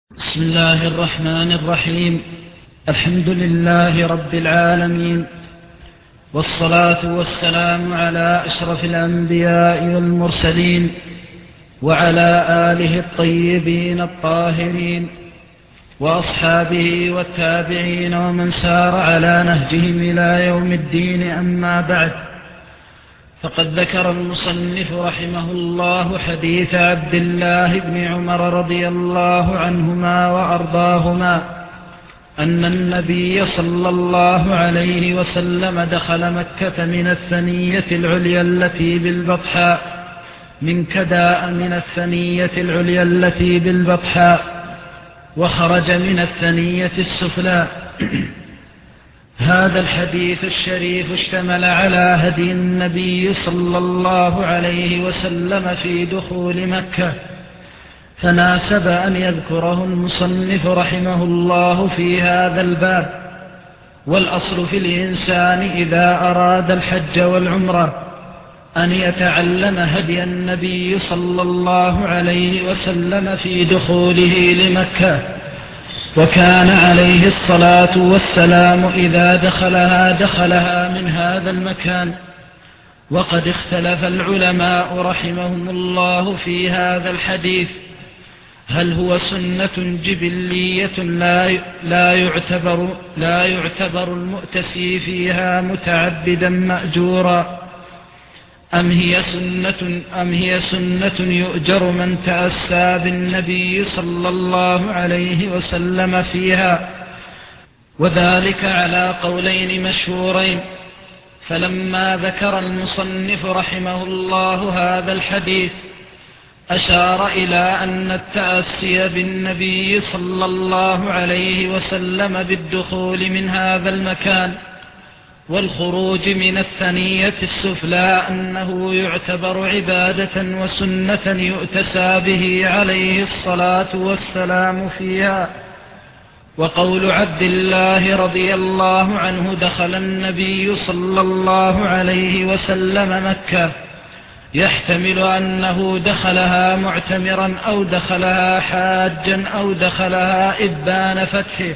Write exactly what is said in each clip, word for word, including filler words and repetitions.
بسم الله الرحمن الرحيم. الحمد لله رب العالمين، والصلاة والسلام على أشرف الأنبياء والمرسلين وعلى آله الطيبين الطاهرين وأصحابه والتابعين ومن سار على نهجهم إلى يوم الدين. أما بعد، فقد ذكر المصنف رحمه الله حديث عبد الله بن عمر رضي الله عنهما وأرضاهما أن النبي صلى الله عليه وسلم دخل مكة من الثنية العليا التي بالبطحاء من كداء من الثنية العليا التي بالبطحاء وخرج من الثنية السفلى. هذا الحديث الشريف اشتمل على هدي النبي صلى الله عليه وسلم في دخول مكة، فناسب أن يذكره المصنف رحمه الله في هذا الباب. والأصل في الإنسان إذا أراد الحج والعمرة أن يتعلم هدي النبي صلى الله عليه وسلم في دخوله لمكة، وكان عليه الصلاة والسلام إذا دخلها دخلها من هذا المكان. وقد اختلف العلماء رحمهم الله في هذا الحديث، هل هو سنة جبلية لا لا يعتبر لا يعتبر المؤتسي فيها متعبدا مأجورا، أم هي سنة أم هي سنة يؤجر من تأسى بالنبي صلى الله عليه وسلم فيها؟ وذلك على قولين مشهورين. فلما ذكر المصنف رحمه الله هذا الحديث أشار إلى أن التأسي بالنبي صلى الله عليه وسلم بالدخول من هذا المكان والخروج من الثنية السفلى أنه يعتبر عبادة وسنة يؤتسى به عليه الصلاة والسلام فيها. وقول عبد الله رضي الله عنه دخل النبي صلى الله عليه وسلم مكة يحتمل أنه دخلها معتمرا أو دخلها حاجا أو دخلها إبان فتحه،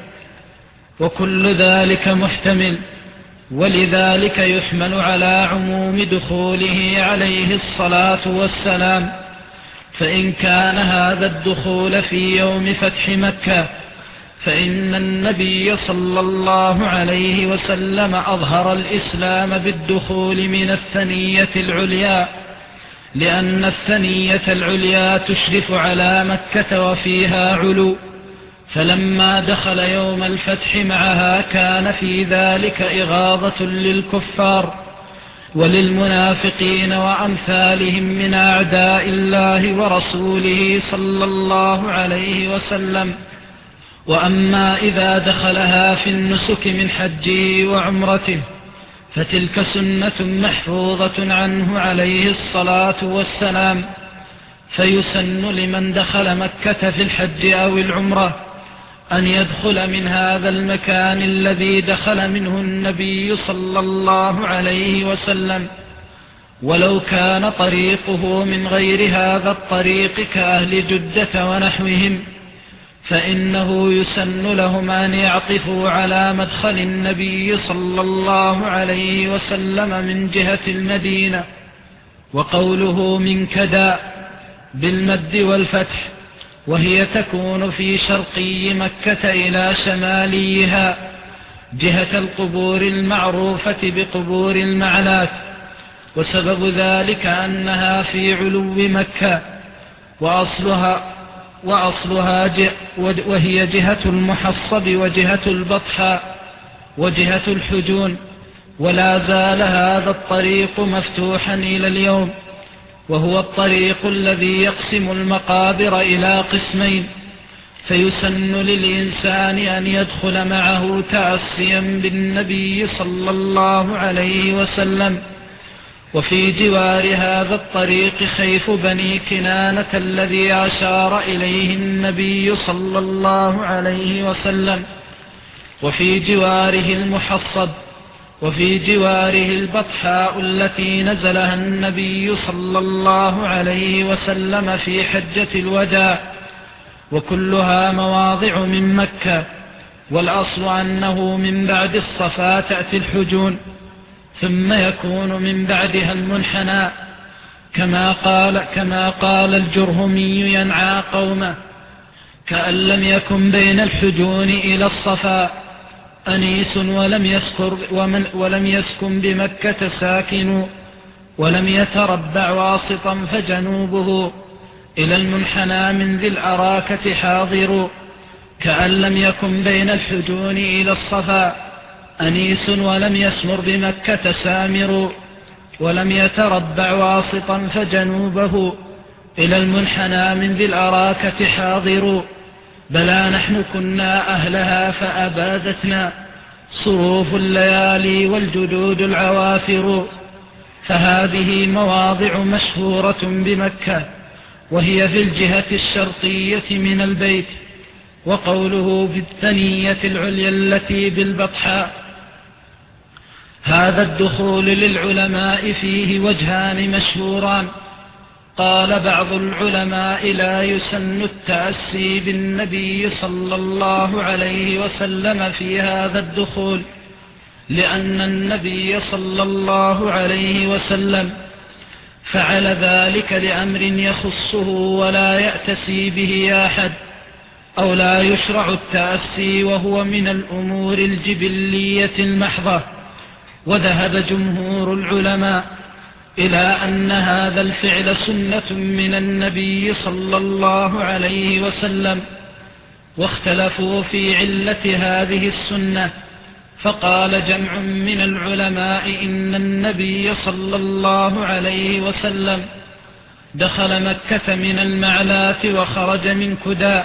وكل ذلك محتمل، ولذلك يحمل على عموم دخوله عليه الصلاة والسلام. فإن كان هذا الدخول في يوم فتح مكة فإن النبي صلى الله عليه وسلم أظهر الإسلام بالدخول من الثنية العليا، لأن الثنية العليا تشرف على مكة وفيها علو، فلما دخل يوم الفتح معها كان في ذلك إغاظة للكفار وللمنافقين وأمثالهم من أعداء الله ورسوله صلى الله عليه وسلم. وأما إذا دخلها في النسك من حجه وعمرته فتلك سنة محفوظة عنه عليه الصلاة والسلام، فيسن لمن دخل مكة في الحج أو العمرة أن يدخل من هذا المكان الذي دخل منه النبي صلى الله عليه وسلم، ولو كان طريقه من غير هذا الطريق كأهل جدة ونحوهم، فإنه يسن لهم أن يعطفوا على مدخل النبي صلى الله عليه وسلم من جهة المدينة. وقوله من كدا بالمد والفتح، وهي تكون في شرقي مكة إلى شماليها جهة القبور المعروفة بقبور المعلات، وسبب ذلك أنها في علو مكة، وأصلها وأصلها وهي جهة المحصب وجهة البطحاء وجهة الحجون. ولا زال هذا الطريق مفتوحا إلى اليوم، وهو الطريق الذي يقسم المقابر إلى قسمين، فيسن للإنسان أن يدخل معه تأسيا بالنبي صلى الله عليه وسلم. وفي جوار هذا الطريق خيف بني كنانة الذي أشار إليه النبي صلى الله عليه وسلم، وفي جواره المحصب، وفي جواره البطحاء التي نزلها النبي صلى الله عليه وسلم في حجة الوداع. وكلها مواضع من مكة، والأصل أنه من بعد الصفا تأتي الحجون، ثم يكون من بعدها المنحنى، كما قال, كما قال الجرهمي ينعى قومه: كأن لم يكن بين الحجون إلى الصفا أنيس ولم يسكن, ومن ولم يسكن بمكة ساكن، ولم يتربع واسطا فجنوبه إلى المنحنى من ذي الأراكة حاضر. كأن لم يكن بين الحجون إلى الصفا أنيس ولم يسمر بمكة سامر، ولم يتربع واسطا فجنوبه إلى المنحنى من ذي الأراكة حاضر. بلى نحن كنا أهلها فأبادتنا صروف الليالي والجدود العوافر. فهذه مواضع مشهورة بمكة، وهي في الجهة الشرقية من البيت. وقوله في الثنية العليا التي بالبطحاء، هذا الدخول للعلماء فيه وجهان مشهوران. قال بعض العلماء: لا يسن التأسي بالنبي صلى الله عليه وسلم في هذا الدخول، لأن النبي صلى الله عليه وسلم فعل ذلك لأمر يخصه ولا يأتسي به أحد، أو لا يشرع التأسي وهو من الأمور الجبلية المحضة. وذهب جمهور العلماء إلى أن هذا الفعل سنة من النبي صلى الله عليه وسلم، واختلفوا في علة هذه السنة. فقال جمع من العلماء إن النبي صلى الله عليه وسلم دخل مكة من المعلات وخرج من كداء،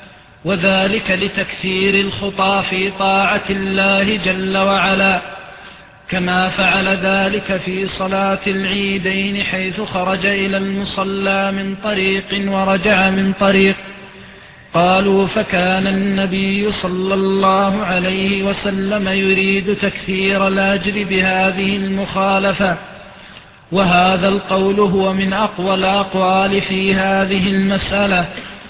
وذلك لتكثير الخطى في طاعة الله جل وعلا، كما فعل ذلك في صلاة العيدين حيث خرج إلى المصلى من طريق ورجع من طريق. قالوا: فكان النبي صلى الله عليه وسلم يريد تكثير الأجر بهذه المخالفة. وهذا القول هو من أقوى الأقوال في هذه المسألة،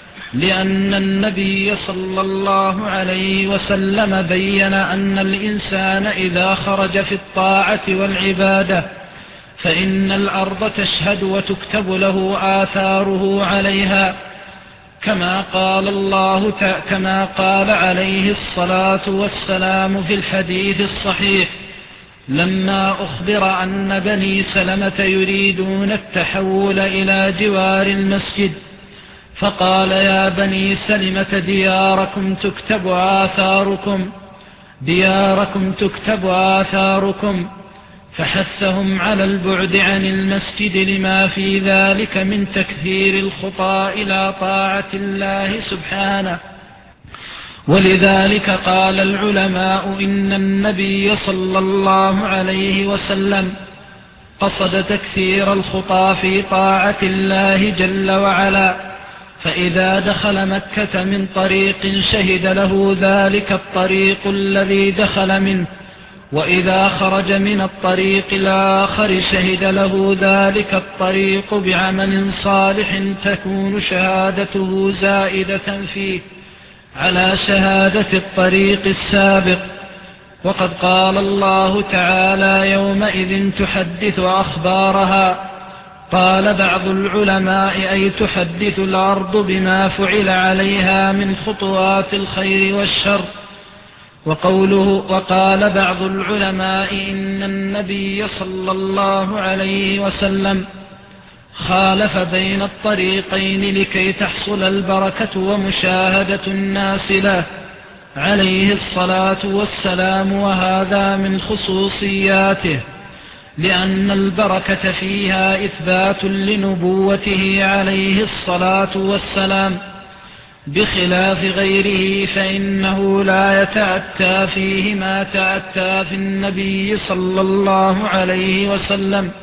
لأن النبي صلى الله عليه وسلم بين أن الإنسان إذا خرج في الطاعة والعبادة فإن الأرض تشهد وتكتب له آثاره عليها، كما قال الله كما قال عليه الصلاة والسلام في الحديث الصحيح لما أخبر أن بني سلمة يريدون التحول إلى جوار المسجد، فقال: يا بني سلمة دياركم تكتب آثاركم دياركم تكتب آثاركم فحثهم على البعد عن المسجد لما في ذلك من تكثير الخطى إلى طاعة الله سبحانه. ولذلك قال العلماء إن النبي صلى الله عليه وسلم قصد تكثير الخطى في طاعة الله جل وعلا، فإذا دخل مكة من طريق شهد له ذلك الطريق الذي دخل منه، وإذا خرج من الطريق الآخر شهد له ذلك الطريق بعمل صالح تكون شهادته زائدة فيه على شهادة الطريق السابق. وقد قال الله تعالى: يومئذ تحدث أخبارها. قال بعض العلماء: أي تحدث الأرض بما فعل عليها من خطوات الخير والشر. وقوله وقال بعض العلماء إن النبي صلى الله عليه وسلم خالف بين الطريقين لكي تحصل البركة ومشاهدة الناس له عليه الصلاة والسلام، وهذا من خصوصياته، لأن البركة فيها إثبات لنبوته عليه الصلاة والسلام، بخلاف غيره فإنه لا يتأتى فيه ما تأتى في النبي صلى الله عليه وسلم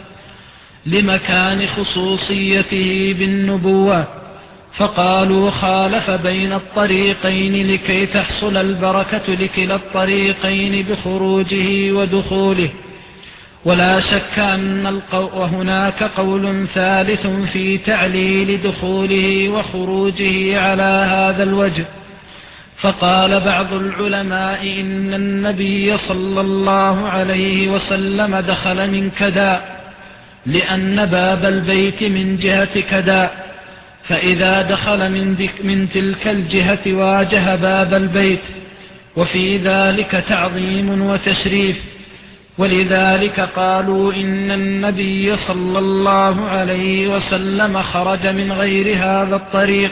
لمكان خصوصيته بالنبوة. فقالوا: خالف بين الطريقين لكي تحصل البركة لكلا الطريقين بخروجه ودخوله. ولا شك أن القو وهناك قول ثالث في تعليل دخوله وخروجه على هذا الوجه. فقال بعض العلماء إن النبي صلى الله عليه وسلم دخل من كدا، لأن باب البيت من جهة كدا، فإذا دخل من, من تلك الجهة واجه باب البيت، وفي ذلك تعظيم وتشريف. ولذلك قالوا إن النبي صلى الله عليه وسلم خرج من غير هذا الطريق،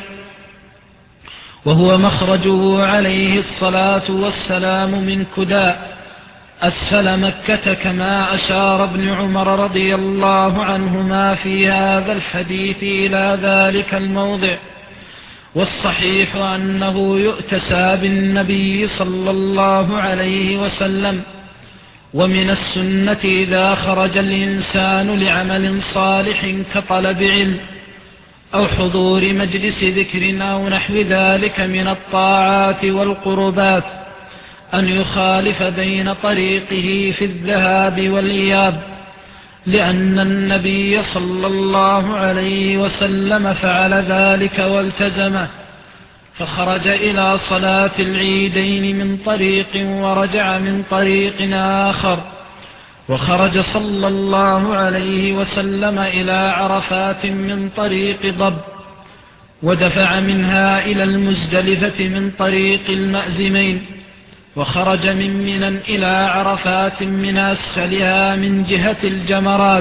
وهو مخرجه عليه الصلاة والسلام من كدا أسفل مكة، كما أشار ابن عمر رضي الله عنهما في هذا الحديث إلى ذلك الموضع. والصحيح أنه يؤتسى بالنبي صلى الله عليه وسلم. ومن السنة إذا خرج الإنسان لعمل صالح كطلب علم أو حضور مجلس ذكر أو نحو ذلك من الطاعات والقربات أن يخالف بين طريقه في الذهاب والإياب، لأن النبي صلى الله عليه وسلم فعل ذلك والتزمه، فخرج إلى صلاة العيدين من طريق ورجع من طريق آخر، وخرج صلى الله عليه وسلم إلى عرفات من طريق ضب، ودفع منها إلى المزدلفة من طريق المأزمين، وخرج من منى إلى عرفات من أسفلها من جهة الجمرات،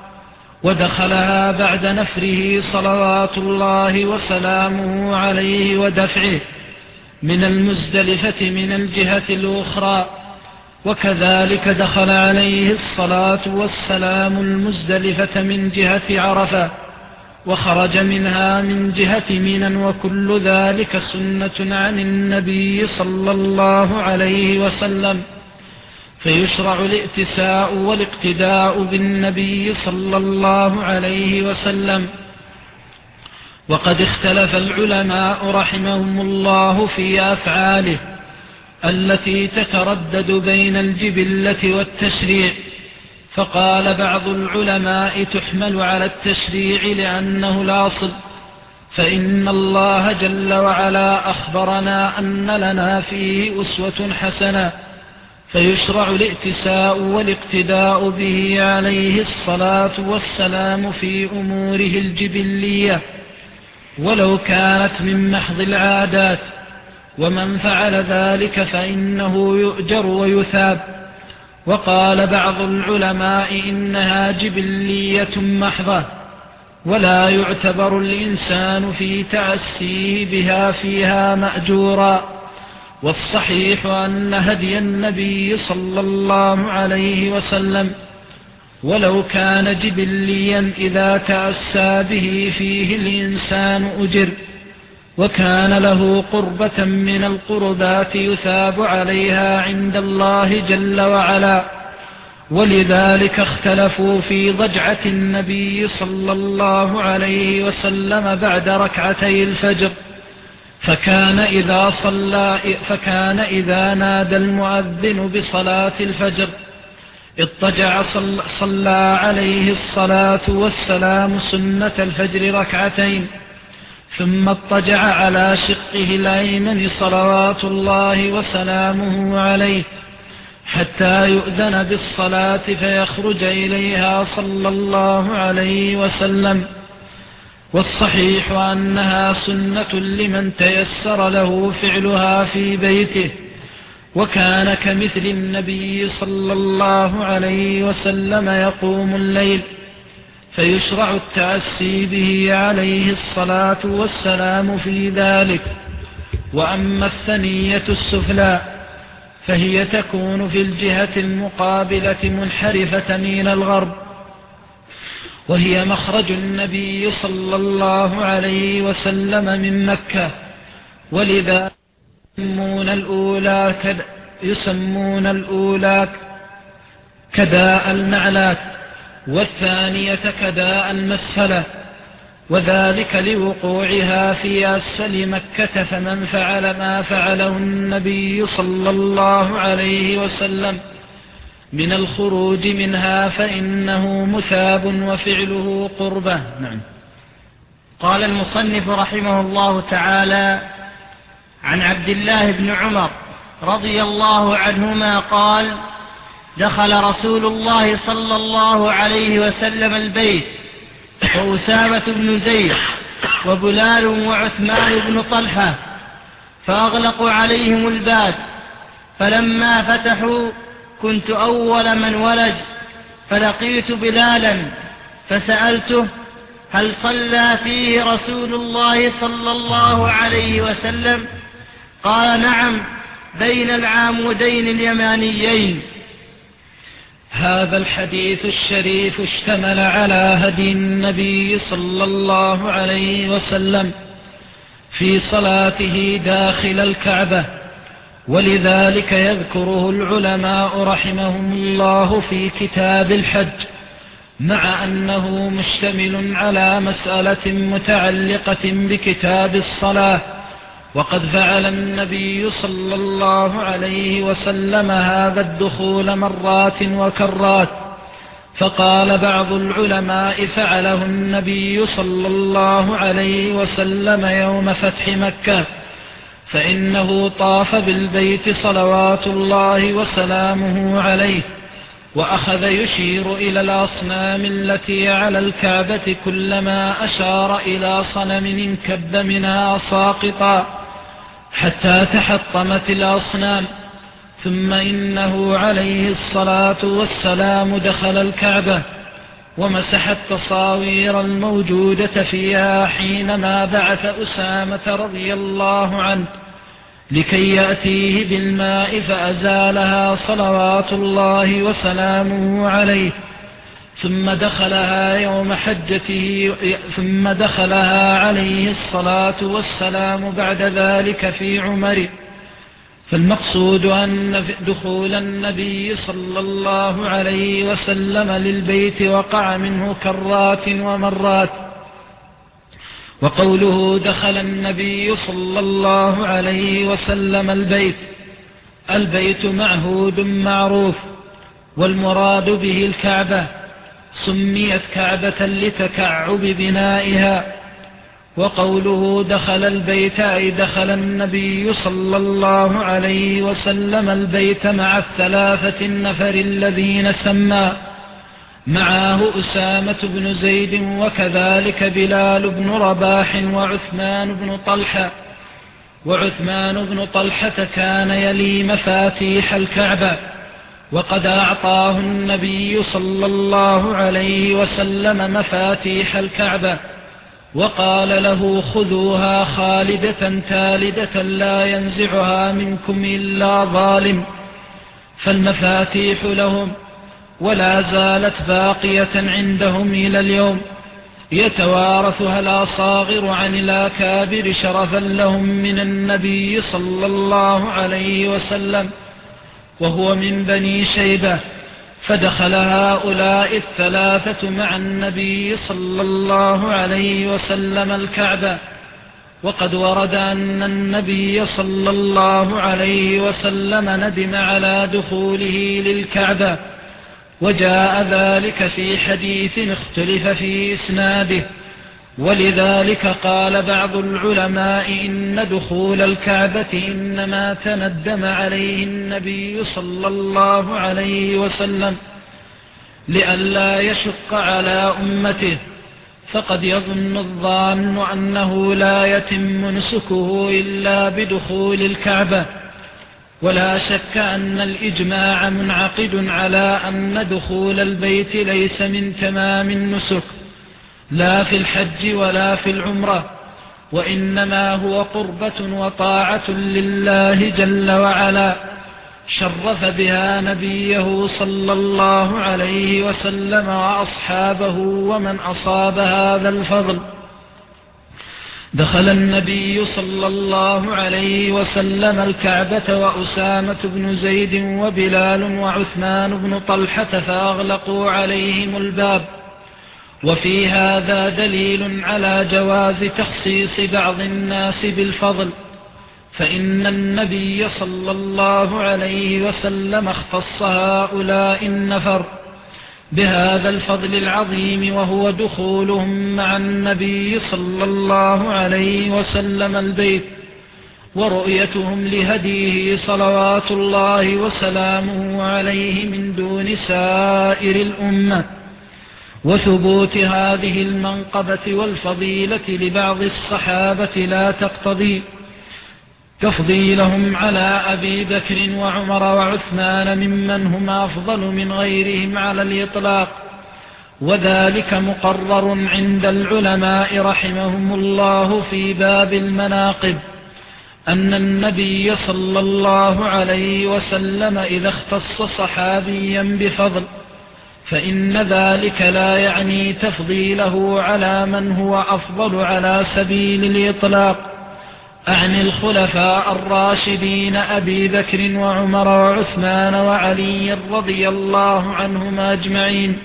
ودخلها بعد نفره صلوات الله وسلامه عليه ودفعه من المزدلفة من الجهة الأخرى. وكذلك دخل عليه الصلاة والسلام المزدلفة من جهة عرفة، وخرج منها من جهة منى، وكل ذلك سنة عن النبي صلى الله عليه وسلم. فيشرع الائتساء والاقتداء بالنبي صلى الله عليه وسلم. وقد اختلف العلماء رحمهم الله في أفعاله التي تتردد بين الجبلة والتشريع، فقال بعض العلماء تحمل على التشريع لأنه الأصل، فإن الله جل وعلا أخبرنا أن لنا فيه أسوة حسنة، فيشرع الائتساء والاقتداء به عليه الصلاة والسلام في أموره الجبلية ولو كانت من محض العادات، ومن فعل ذلك فإنه يؤجر ويثاب. وقال بعض العلماء إنها جبلية محضة، ولا يعتبر الإنسان في تأسيه بها فيها مأجورا. والصحيح أن هدي النبي صلى الله عليه وسلم ولو كان جبليا إذا تأسى به فيه الإنسان أجر، وكان له قربة من القربات يثاب عليها عند الله جل وعلا. ولذلك اختلفوا في ضجعة النبي صلى الله عليه وسلم بعد ركعتي الفجر، فكان إذا, صلى فكان إذا نادى المؤذن بصلاة الفجر اضطجع صلى, صلى عليه الصلاة والسلام سنة الفجر ركعتين، ثم اضطجع على شقه الأيمن صلوات الله وسلامه عليه حتى يؤذن بالصلاة فيخرج إليها صلى الله عليه وسلم. والصحيح أنها سنة لمن تيسر له فعلها في بيته، وكان كمثل النبي صلى الله عليه وسلم يقوم الليل، فيشرع التأسي به عليه الصلاة والسلام في ذلك. وأما الثنية السفلى فهي تكون في الجهة المقابلة منحرفة إلى الغرب، وهي مخرج النبي صلى الله عليه وسلم من مكة، ولذا يسمون الأولى, كد يسمون الأولى كداء المعلات، والثانية كداء المسفلة، وذلك لوقوعها في أسفل مكة. فمن فعل ما فعله النبي صلى الله عليه وسلم من الخروج منها فإنه مثاب وفعله قربة. نعم. قال المصنف رحمه الله تعالى: عن عبد الله بن عمر رضي الله عنهما قال: دخل رسول الله صلى الله عليه وسلم البيت وأسامة بن زيد وبلال وعثمان بن طلحة فأغلقوا عليهم الباب، فلما فتحوا كنت أول من ولج، فلقيت بلالا فسألته: هل صلى فيه رسول الله صلى الله عليه وسلم؟ قال: نعم، بين العامودين اليمانيين. هذا الحديث الشريف اشتمل على هدي النبي صلى الله عليه وسلم في صلاته داخل الكعبة، ولذلك يذكره العلماء رحمهم الله في كتاب الحج، مع أنه مشتمل على مسألة متعلقة بكتاب الصلاة. وقد فعل النبي صلى الله عليه وسلم هذا الدخول مرات وكرات، فقال بعض العلماء: فعله النبي صلى الله عليه وسلم يوم فتح مكة، فإنه طاف بالبيت صلوات الله وسلامه عليه، وأخذ يشير إلى الأصنام التي على الكعبة كلما أشار إلى صنم انكب منها ساقطا حتى تحطمت الأصنام. ثم إنه عليه الصلاة والسلام دخل الكعبة ومسح التصاوير الموجودة فيها حينما بعث أسامة رضي الله عنه لكي يأتيه بالماء فأزالها صلوات الله وسلامه عليه، ثم دخلها يوم حجته ثم دخلها عليه الصلاة والسلام بعد ذلك في عمره. فالمقصود أن دخول النبي صلى الله عليه وسلم للبيت وقع منه كرات ومرات. وقوله دخل النبي صلى الله عليه وسلم البيت، البيت معهود معروف، والمراد به الكعبة، سميت كعبة لتكعب بنائها. وقوله دخل البيت أي دخل النبي صلى الله عليه وسلم البيت مع الثلاثة النفر الذين سمى، معه أسامة بن زيد وكذلك بلال بن رباح وعثمان بن طلحة. وعثمان بن طلحة كان يلي مفاتيح الكعبة، وقد أعطاه النبي صلى الله عليه وسلم مفاتيح الكعبة، وقال له: خذوها خالدة تالدة لا ينزعها منكم إلا ظالم. فالمفاتيح لهم، ولا زالت باقية عندهم إلى اليوم، يتوارثها الأصاغر عن الأكابر شرفا لهم من النبي صلى الله عليه وسلم، وهو من بني شيبة. فدخل هؤلاء الثلاثة مع النبي صلى الله عليه وسلم الكعبة. وقد ورد أن النبي صلى الله عليه وسلم ندم على دخوله للكعبة، وجاء ذلك في حديث اختلف في إسناده، ولذلك قال بعض العلماء إن دخول الكعبة إنما تندم عليه النبي صلى الله عليه وسلم لئلا يشق على أمته، فقد يظن الظان أنه لا يتم نسكه إلا بدخول الكعبة. ولا شك أن الإجماع منعقد على أن دخول البيت ليس من تمام النسك، لا في الحج ولا في العمرة، وإنما هو قربة وطاعة لله جل وعلا، شرف بها نبيه صلى الله عليه وسلم وأصحابه ومن أصاب هذا الفضل. دخل النبي صلى الله عليه وسلم الكعبة وأسامة بن زيد وبلال وعثمان بن طلحة فأغلقوا عليهم الباب. وفي هذا دليل على جواز تخصيص بعض الناس بالفضل، فإن النبي صلى الله عليه وسلم اختص هؤلاء النفر بهذا الفضل العظيم، وهو دخولهم مع النبي صلى الله عليه وسلم البيت، ورؤيتهم لهديه صلوات الله وسلامه عليه من دون سائر الأمة، وثبوت هذه المنقبة والفضيلة لبعض الصحابة لا تقتضي تفضيلهم على أبي بكر وعمر وعثمان ممن هم أفضل من غيرهم على الإطلاق، وذلك مقرر عند العلماء رحمهم الله في باب المناقب، أن النبي صلى الله عليه وسلم إذا اختص صحابيا بفضل فإن ذلك لا يعني تفضيله على من هو أفضل على سبيل الإطلاق، أعني الخلفاء الراشدين أبي بكر وعمر وعثمان وعلي رضي الله عنهم أجمعين.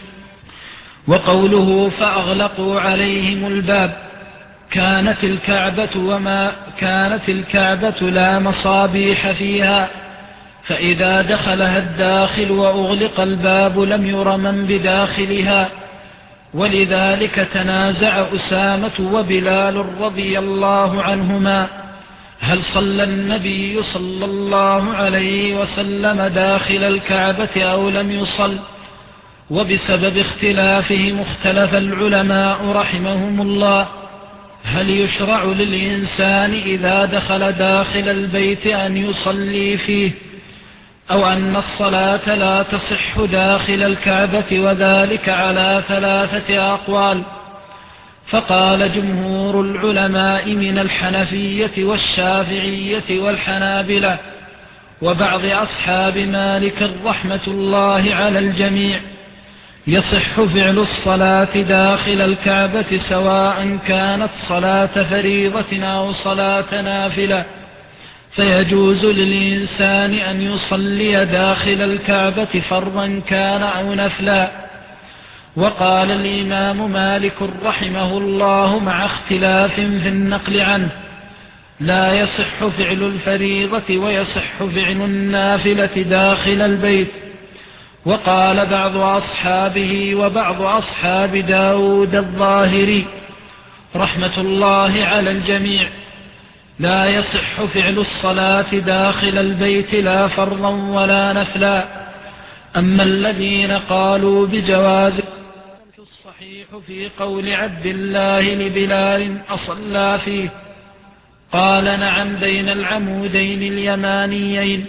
وقوله فأغلقوا عليهم الباب، كانت الكعبة وما كانت الكعبة لا مصابيح فيها، فإذا دخلها الداخل وأغلق الباب لم ير من بداخلها، ولذلك تنازع أسامة وبلال رضي الله عنهما هل صلى النبي صلى الله عليه وسلم داخل الكعبة أو لم يصل، وبسبب اختلافهم اختلف العلماء رحمهم الله هل يشرع للإنسان إذا دخل داخل البيت أن يصلي فيه، أو أن الصلاة لا تصح داخل الكعبة، وذلك على ثلاثة أقوال. فقال جمهور العلماء من الحنفية والشافعية والحنابلة وبعض أصحاب مالك رحمة الله على الجميع يصح فعل الصلاة داخل الكعبة سواء كانت صلاة فريضة أو صلاة نافلة، فيجوز للإنسان أن يصلي داخل الكعبة فرضا كان أو نفلا. وقال الإمام مالك رحمه الله مع اختلاف في النقل عنه لا يصح فعل الفريضة ويصح فعل النافلة داخل البيت. وقال بعض أصحابه وبعض أصحاب داود الظاهري رحمة الله على الجميع لا يصح فعل الصلاة داخل البيت لا فرضا ولا نفلا. أما الذين قالوا بجواز الصحيح في قول عبد الله لبلال أصلى فيه، قال نعم بين العمودين اليمانيين،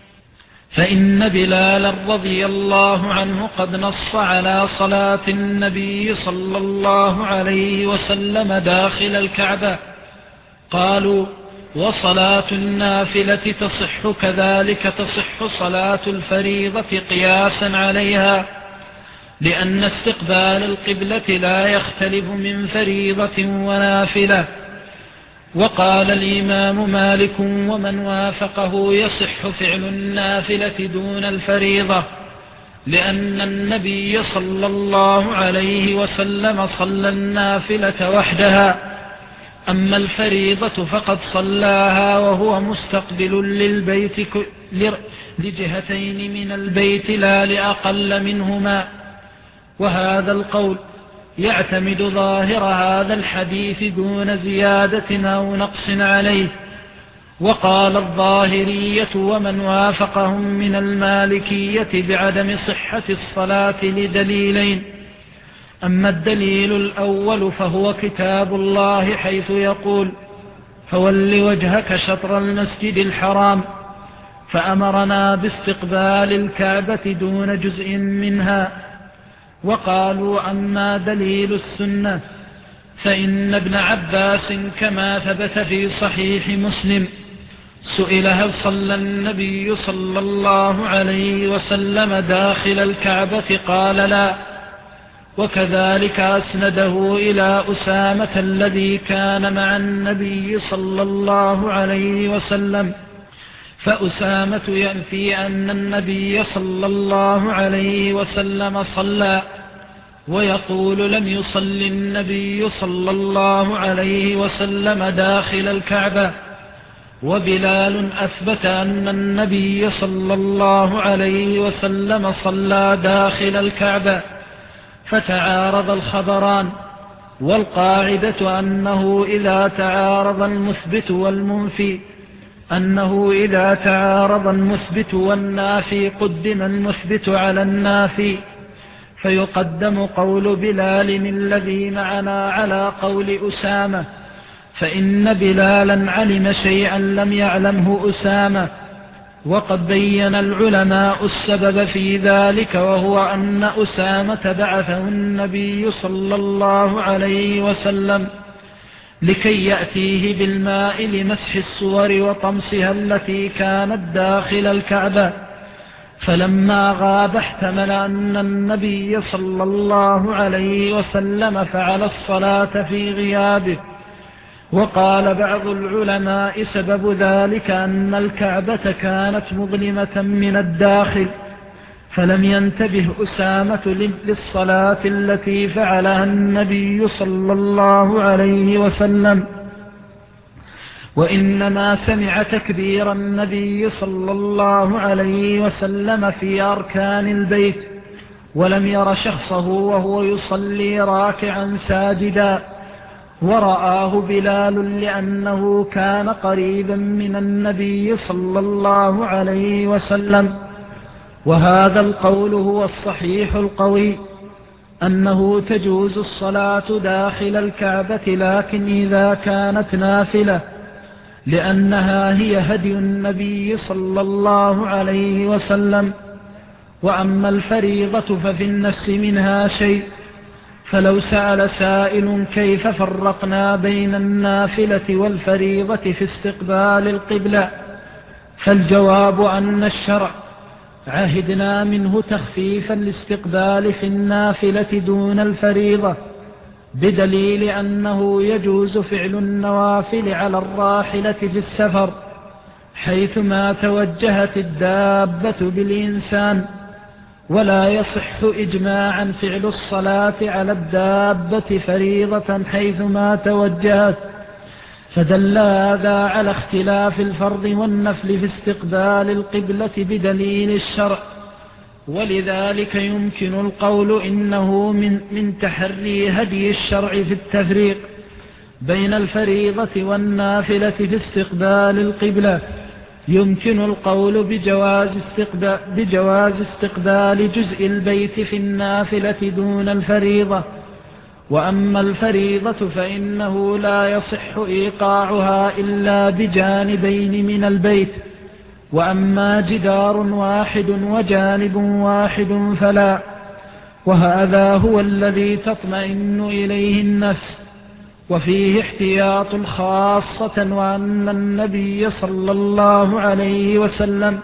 فإن بلال رضي الله عنه قد نص على صلاة النبي صلى الله عليه وسلم داخل الكعبة. قالوا وصلاة النافلة تصح كذلك تصح صلاة الفريضة قياسا عليها، لأن استقبال القبلة لا يختلف من فريضة ونافلة. وقال الإمام مالك ومن وافقه يصح فعل النافلة دون الفريضة، لأن النبي صلى الله عليه وسلم صلى النافلة وحدها، أما الفريضة فقد صلاها وهو مستقبل للبيت لجهتين من البيت لا لأقل منهما. وهذا القول يعتمد ظاهر هذا الحديث دون زيادة أو نقص عليه. وقال الظاهرية ومن وافقهم من المالكية بعدم صحة الصلاة لدليلين: أما الدليل الأول فهو كتاب الله حيث يقول: فول وجهك شطر المسجد الحرام، فأمرنا باستقبال الكعبة دون جزء منها. وقالوا أما دليل السنة فإن ابن عباس كما ثبت في صحيح مسلم سئل هل صلى النبي صلى الله عليه وسلم داخل الكعبة؟ قال لا. وكذلك أسنده إلى أسامة الذي كان مع النبي صلى الله عليه وسلم، فأسامة ينفي أن النبي صلى الله عليه وسلم صلى، ويقول لم يصل النبي صلى الله عليه وسلم داخل الكعبة. وبلال أثبت أن النبي صلى الله عليه وسلم صلى داخل الكعبة، فتعارض الخبران. والقاعدة أنه إذا تعارض المثبت والمنفي أنه إذا تعارض المثبت والنافي قدم المثبت على النافي، فيقدم قول بلال الذي معنا على قول أسامة، فإن بلالا علم شيئا لم يعلمه أسامة. وقد بين العلماء السبب في ذلك، وهو أن أسامة بعثه النبي صلى الله عليه وسلم لكي يأتيه بالماء لمسح الصور وطمسها التي كانت داخل الكعبة، فلما غاب احتمل أن النبي صلى الله عليه وسلم فعل الصلاة في غيابه. وقال بعض العلماء سبب ذلك أن الكعبة كانت مظلمة من الداخل، فلم ينتبه أسامة للصلاة التي فعلها النبي صلى الله عليه وسلم، وإنما سمع تكبير النبي صلى الله عليه وسلم في أركان البيت، ولم ير شخصه وهو يصلي راكعا ساجدا، ورآه بلال لأنه كان قريبا من النبي صلى الله عليه وسلم. وهذا القول هو الصحيح القوي، أنه تجوز الصلاة داخل الكعبة، لكن إذا كانت نافلة، لأنها هي هدي النبي صلى الله عليه وسلم. وأما الفريضة ففي النفس منها شيء، فلو سأل سائل كيف فرقنا بين النافلة والفريضة في استقبال القبلة، فالجواب أن الشرع عهدنا منه تخفيف الاستقبال في النافلة دون الفريضة، بدليل أنه يجوز فعل النوافل على الراحلة في السفر حيثما توجهت الدابة بالإنسان، ولا يصح إجماعا فعل الصلاة على الدابة فريضة حيثما توجهت، فدل هذا على اختلاف الفرض والنفل في استقبال القبلة بدليل الشرع. ولذلك يمكن القول إنه من, من تحري هدي الشرع في التفريق بين الفريضة والنافلة في استقبال القبلة، يمكن القول بجواز استقبال, بجواز استقبال جزء البيت في النافلة دون الفريضة. وأما الفريضة فإنه لا يصح إيقاعها إلا بجانبين من البيت، وأما جدار واحد وجانب واحد فلا، وهذا هو الذي تطمئن إليه النفس. وفيه احتياط خاصة، وأن النبي صلى الله عليه وسلم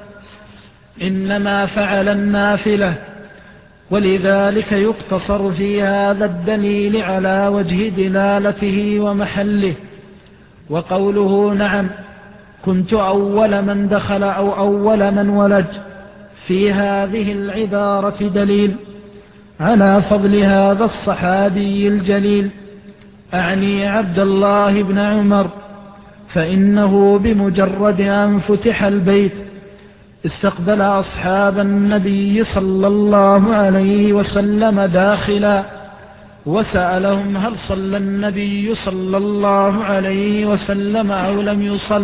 إنما فعل النافلة، ولذلك يقتصر في هذا الدليل على وجه دلالته ومحله. وقوله نعم كنت أول من دخل أو أول من ولج في هذه العبارة دليل على فضل هذا الصحابي الجليل، أعني عبد الله بن عمر، فإنه بمجرد أن فتح البيت استقبل أصحاب النبي صلى الله عليه وسلم داخلا، وسألهم هل صلى النبي صلى الله عليه وسلم أو لم يصل.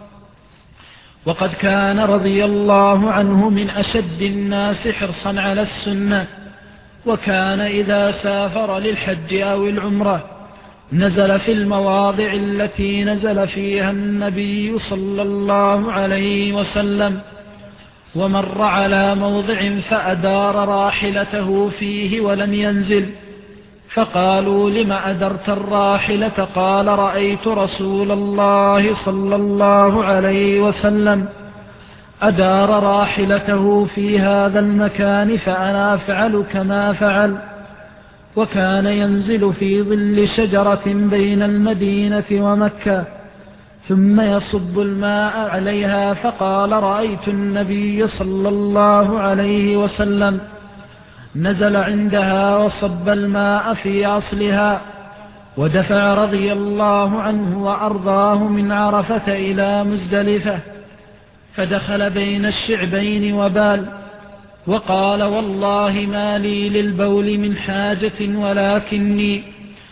وقد كان رضي الله عنه من أشد الناس حرصا على السنة، وكان إذا سافر للحج أو العمرة نزل في المواضع التي نزل فيها النبي صلى الله عليه وسلم، ومر على موضع فأدار راحلته فيه ولم ينزل، فقالوا لم أدرت الراحلة؟ قال رأيت رسول الله صلى الله عليه وسلم أدار راحلته في هذا المكان فأنا أفعل كما فعل. وكان ينزل في ظل شجرة بين المدينة ومكة ثم يصب الماء عليها، فقال رأيت النبي صلى الله عليه وسلم نزل عندها وصب الماء في أصلها، ودفع رضي الله عنه وأرضاه من عرفة إلى مزدلفة، فدخل بين الشعبين وبال، وقال: والله ما لي للبول من حاجة ولكني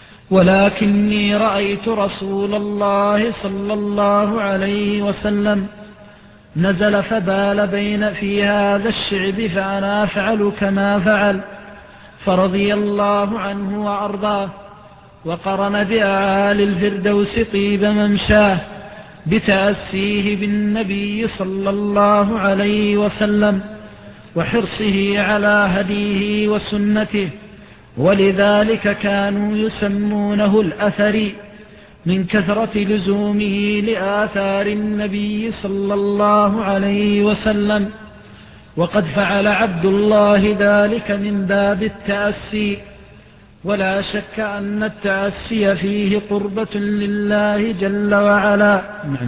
ولكني رأيت رسول الله صلى الله عليه وسلم نزل فبال بين في هذا الشعب، فأنا أفعل كما فعل. فرضي الله عنه وأرضاه، وقرن بأعالي الفردوس طيب ممشاه بتأسيه بالنبي صلى الله عليه وسلم وحرصه على هديه وسنته، ولذلك كانوا يسمونه الأثري من كثرة لزومه لآثار النبي صلى الله عليه وسلم. وقد فعل عبد الله ذلك من باب التأسي، ولا شك أن التأسي فيه قربة لله جل وعلا.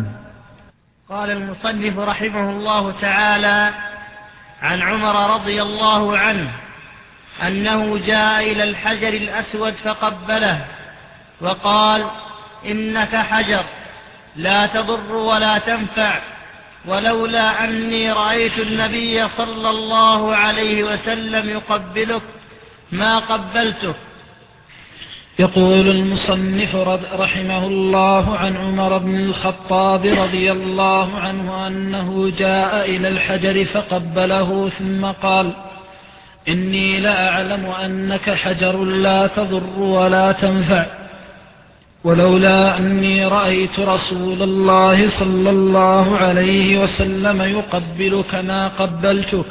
قال المصنف رحمه الله تعالى: عن عمر رضي الله عنه أنه جاء إلى الحجر الأسود فقبله وقال: إنك حجر لا تضر ولا تنفع، ولولا أني رأيت النبي صلى الله عليه وسلم يقبلك ما قبلتك. يقول المصنف رحمه الله عن عمر بن الخطاب رضي الله عنه أنه جاء إلى الحجر فقبله ثم قال: إني لأعلم أنك حجر لا تضر ولا تنفع، ولولا أني رأيت رسول الله صلى الله عليه وسلم يقبلك ما قبلتك.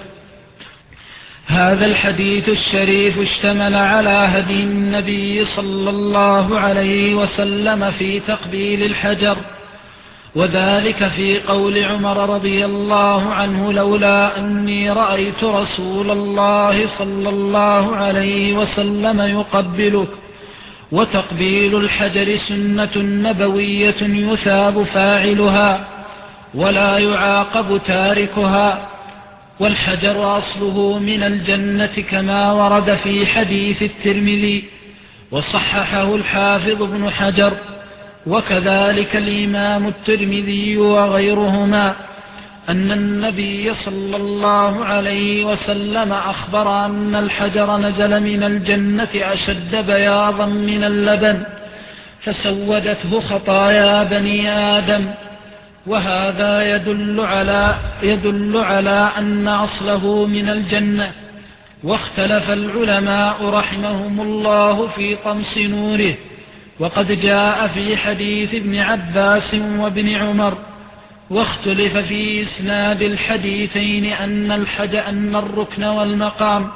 هذا الحديث الشريف اشتمل على هدي النبي صلى الله عليه وسلم في تقبيل الحجر، وذلك في قول عمر رضي الله عنه: لولا أني رأيت رسول الله صلى الله عليه وسلم يقبلك. وتقبيل الحجر سنة نبوية يثاب فاعلها ولا يعاقب تاركها، والحجر أصله من الجنة كما ورد في حديث الترمذي، وصححه الحافظ ابن حجر، وكذلك الإمام الترمذي وغيرهما، أن النبي صلى الله عليه وسلم أخبر أن الحجر نزل من الجنة أشد بياضا من اللبن فسودته خطايا بني آدم. وهذا يدل على, يدل على أن أصله من الجنة. واختلف العلماء رحمهم الله في طمس نوره، وقد جاء في حديث ابن عباس وابن عمر، واختلف في إسناد الحديثين أن الحج أن الركن والمقام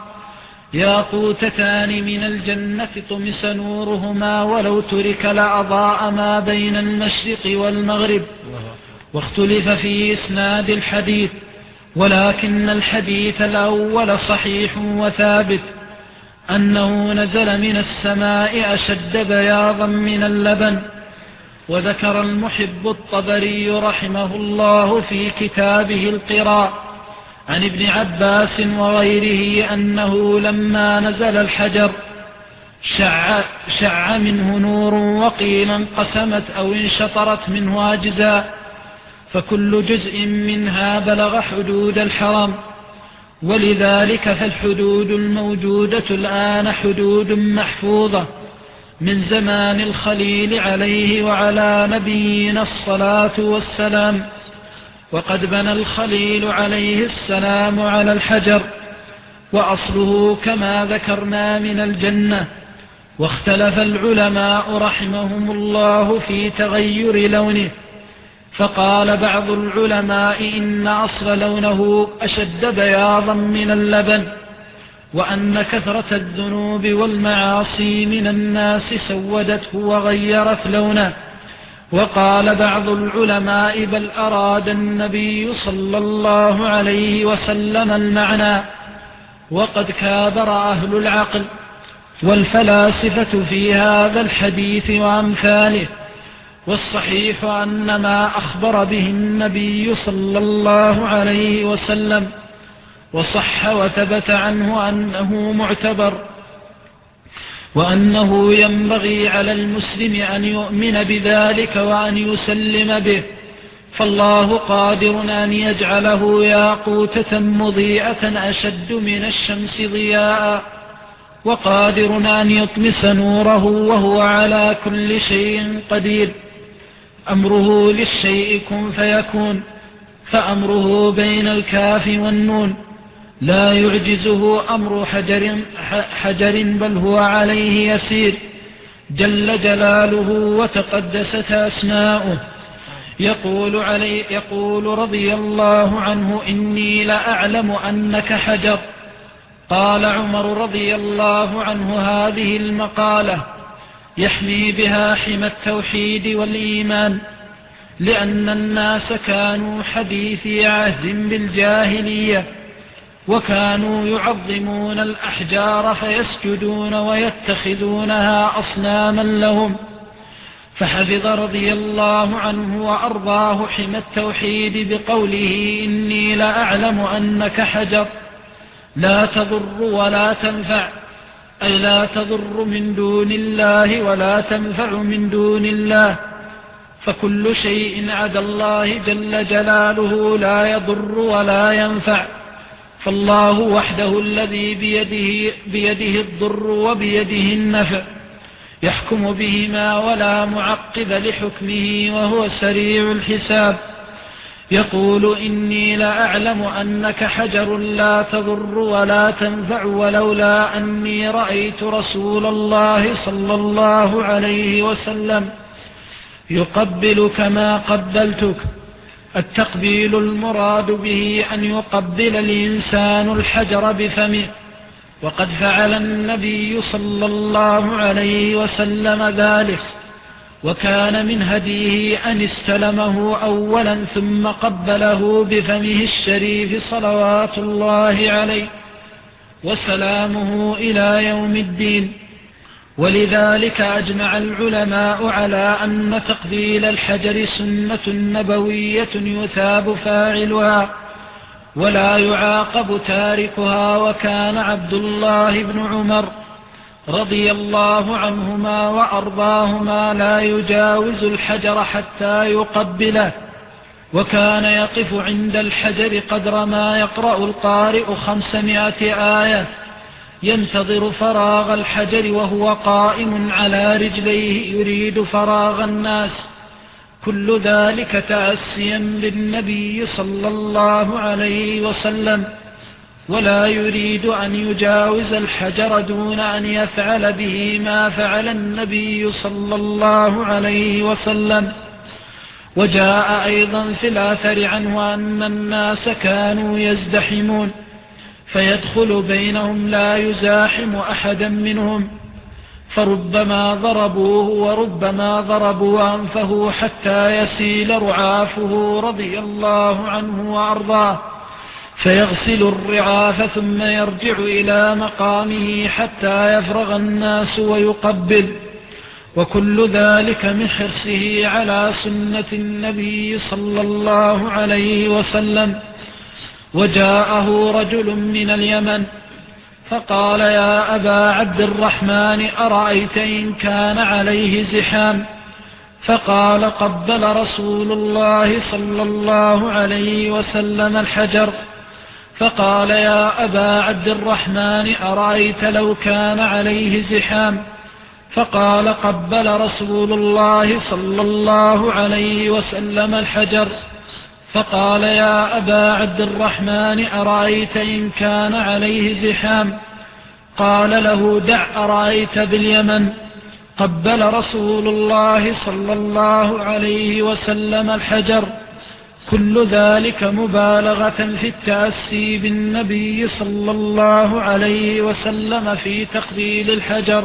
ياقوتتان من الجنة طمس نورهما ولو ترك لأضاء ما بين المشرق والمغرب. واختلف في إسناد الحديث، ولكن الحديث الأول صحيح وثابت أنه نزل من السماء أشد بياضا من اللبن. وذكر المحب الطبري رحمه الله في كتابه القراء عن ابن عباس وغيره أنه لما نزل الحجر شع, شع منه نور، وقيل انقسمت أو انشطرت منه أجزاء، فكل جزء منها بلغ حدود الحرم. ولذلك فالحدود الموجودة الآن حدود محفوظة من زمان الخليل عليه وعلى نبينا الصلاة والسلام. وقد بنى الخليل عليه السلام على الحجر، وأصله كما ذكرنا من الجنة. واختلف العلماء رحمهم الله في تغير لونه، فقال بعض العلماء إن أصل لونه أشد بياضا من اللبن، وأن كثرة الذنوب والمعاصي من الناس سودته وغيرت لونه. وقال بعض العلماء بل أراد النبي صلى الله عليه وسلم المعنى. وقد كابر أهل العقل والفلاسفة في هذا الحديث وأمثاله، والصحيح أن ما أخبر به النبي صلى الله عليه وسلم وصح وثبت عنه أنه معتبر، وأنه ينبغي على المسلم أن يؤمن بذلك وأن يسلم به، فالله قادر أن يجعله ياقوتة مضيئة أشد من الشمس ضياء، وقادر أن يطمس نوره وهو على كل شيء قدير. أمره للشيء كن فيكون، فأمره بين الكاف والنون، لا يعجزه أمر حجر, حجر بل هو عليه يسير، جل جلاله وتقدست أسماؤه. يقول, علي يقول رضي الله عنه: إني لأعلم أنك حجر. قال عمر رضي الله عنه: هذه المقالة يحمي بها حمى التوحيد والإيمان، لأن الناس كانوا حديثي عهد بالجاهلية، وكانوا يعظمون الأحجار فيسجدون ويتخذونها أصناما لهم، فحفظ رضي الله عنه وأرضاه حمى التوحيد بقوله: إني لأعلم أنك حجر لا تضر ولا تنفع، أي لا تضر من دون الله ولا تنفع من دون الله، فكل شيء عدا الله جل جلاله لا يضر ولا ينفع، فالله وحده الذي بيده, بيده الضر وبيده النفع، يحكم بهما ولا معقب لحكمه وهو سريع الحساب. يقول: إني لأعلم أنك حجر لا تضر ولا تنفع، ولولا أني رأيت رسول الله صلى الله عليه وسلم يقبلك ما قبلتك. التقبيل المراد به أن يقبل الإنسان الحجر بفمه، وقد فعل النبي صلى الله عليه وسلم ذلك، وكان من هديه أن استلمه أولا ثم قبله بفمه الشريف صلوات الله عليه وسلامه إلى يوم الدين. ولذلك أجمع العلماء على أن تقبيل الحجر سنة نبوية يثاب فاعلها ولا يعاقب تاركها. وكان عبد الله بن عمر رضي الله عنهما وأرضاهما لا يجاوز الحجر حتى يقبله، وكان يقف عند الحجر قدر ما يقرأ القارئ خمسمائة آية ينتظر فراغ الحجر وهو قائم على رجليه يريد فراغ الناس، كل ذلك تأسيا بالنبي صلى الله عليه وسلم، ولا يريد أن يجاوز الحجر دون أن يفعل به ما فعل النبي صلى الله عليه وسلم. وجاء أيضا في الآثر عنه أن الناس كانوا يزدحمون فيدخل بينهم لا يزاحم أحدا منهم، فربما ضربوه وربما ضربوا أنفه حتى يسيل رعافه رضي الله عنه وأرضاه، فيغسل الرعاف ثم يرجع إلى مقامه حتى يفرغ الناس ويقبل، وكل ذلك من حرصه على سنة النبي صلى الله عليه وسلم. وجاءه رجل من اليمن فقال: يا أبا عبد الرحمن، أرأيت إن كان عليه زحام؟ فقال: قبل رسول الله صلى الله عليه وسلم الحجر. فقال: يا أبا عبد الرحمن، أرأيت لو كان عليه زحام؟ فقال: قبل رسول الله صلى الله عليه وسلم الحجر. فقال: يا أبا عبد الرحمن، أرأيت إن كان عليه زحام؟ قال له: دع، أرأيت باليمن قبل رسول الله صلى الله عليه وسلم الحجر. كل ذلك مبالغة في التأسي بالنبي صلى الله عليه وسلم في تقبيل الحجر.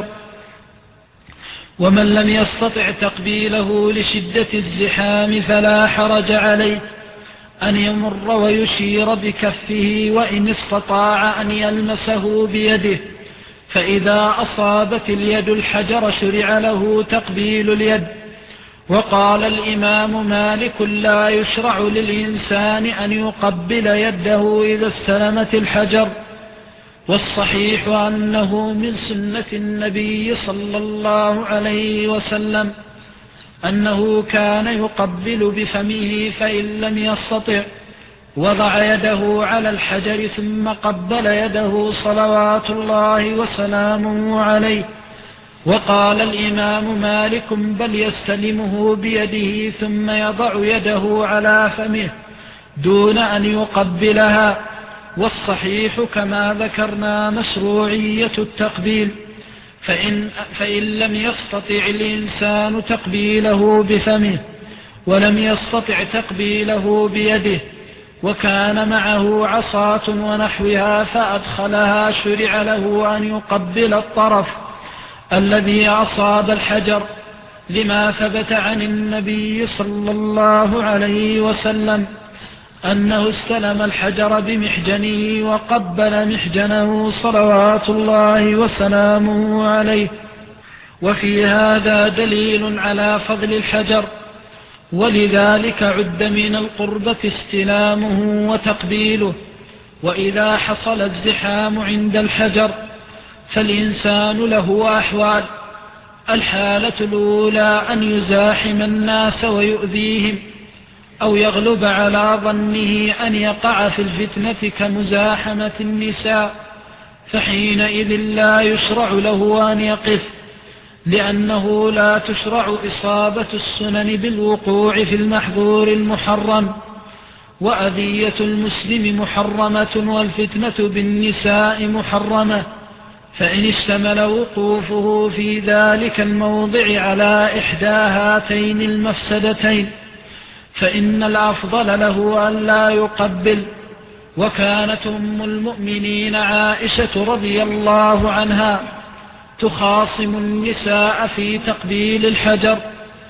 ومن لم يستطع تقبيله لشدة الزحام فلا حرج عليه أن يمر ويشير بكفه، وإن استطاع أن يلمسه بيده، فإذا أصابت اليد الحجر شرع له تقبيل اليد. وقال الإمام مالك: لا يشرع للإنسان أن يقبل يده إذا استلمت الحجر، والصحيح أنه من سنة النبي صلى الله عليه وسلم أنه كان يقبل بفمه، فإن لم يستطع وضع يده على الحجر ثم قبل يده صلوات الله وسلامه عليه. وقال الإمام مالك بل يستلمه بيده ثم يضع يده على فمه دون أن يقبلها. والصحيح كما ذكرنا مشروعية التقبيل، فإن, فإن لم يستطع الإنسان تقبيله بفمه ولم يستطع تقبيله بيده وكان معه عصاة ونحوها فأدخلها شرع له أن يقبل الطرف الذي أصاب الحجر، لما ثبت عن النبي صلى الله عليه وسلم أنه استلم الحجر بمحجنه وقبل محجنه صلوات الله وسلامه عليه. وفي هذا دليل على فضل الحجر، ولذلك عد من القربة استلامه وتقبيله. وإذا حصل الزحام عند الحجر فالإنسان له أحوال: الحالة الأولى أن يزاحم الناس ويؤذيهم، أو يغلب على ظنه أن يقع في الفتنة كمزاحمة النساء، فحينئذ لا يشرع له أن يقف، لأنه لا تشرع إصابة السنن بالوقوع في المحظور المحرم. وأذية المسلم محرمة والفتنة بالنساء محرمة، فإن اشتمل وقوفه في ذلك الموضع على إحدى هاتين المفسدتين فإن الأفضل له أن لا يقبل. وكانت أم المؤمنين عائشة رضي الله عنها تخاصم النساء في تقبيل الحجر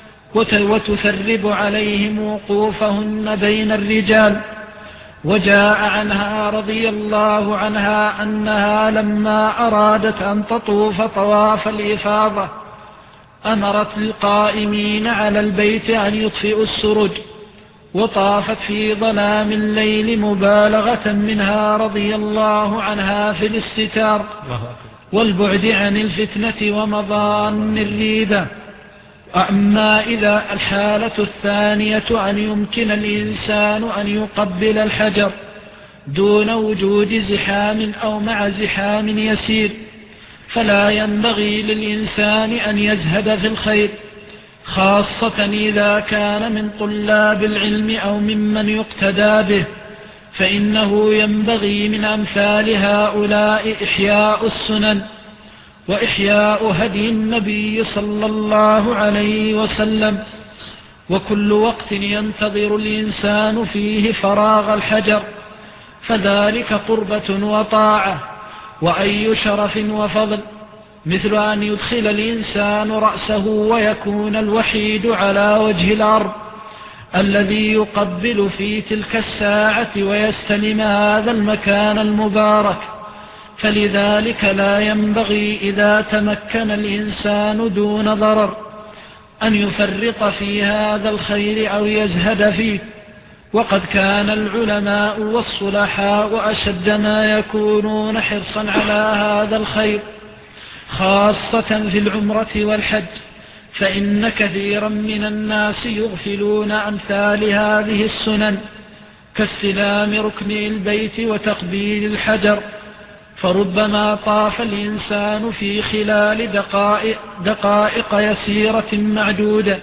وتثرب عليهم وقوفهن بين الرجال. وجاء عنها رضي الله عنها أنها لما أرادت أن تطوف طواف الإفاضة أمرت القائمين على البيت أن يطفئوا السرج، وطافت في ظلام الليل مبالغة منها رضي الله عنها في الاستتار والبعد عن الفتنة ومظان الريبة. أما إذا الحالة الثانية أن يمكن الإنسان أن يقبل الحجر دون وجود زحام أو مع زحام يسير، فلا ينبغي للإنسان أن يزهد في الخير، خاصة إذا كان من طلاب العلم أو ممن يقتدى به، فإنه ينبغي من أمثال هؤلاء إحياء السنن وإحياء هدي النبي صلى الله عليه وسلم. وكل وقت ينتظر الإنسان فيه فراغ الحجر فذلك قربة وطاعة وأي شرف وفضل، مثل أن يدخل الإنسان رأسه ويكون الوحيد على وجه الأرض الذي يقبل في تلك الساعة ويستلم هذا المكان المبارك. فلذلك لا ينبغي إذا تمكن الإنسان دون ضرر أن يفرط في هذا الخير أو يزهد فيه. وقد كان العلماء والصلحاء أشد ما يكونون حرصا على هذا الخير، خاصة في العمرة والحج، فإن كثيرا من الناس يغفلون أمثال هذه السنن كاستلام ركن البيت وتقبيل الحجر، فربما طاف الإنسان في خلال دقائق, دقائق يسيرة معدودة،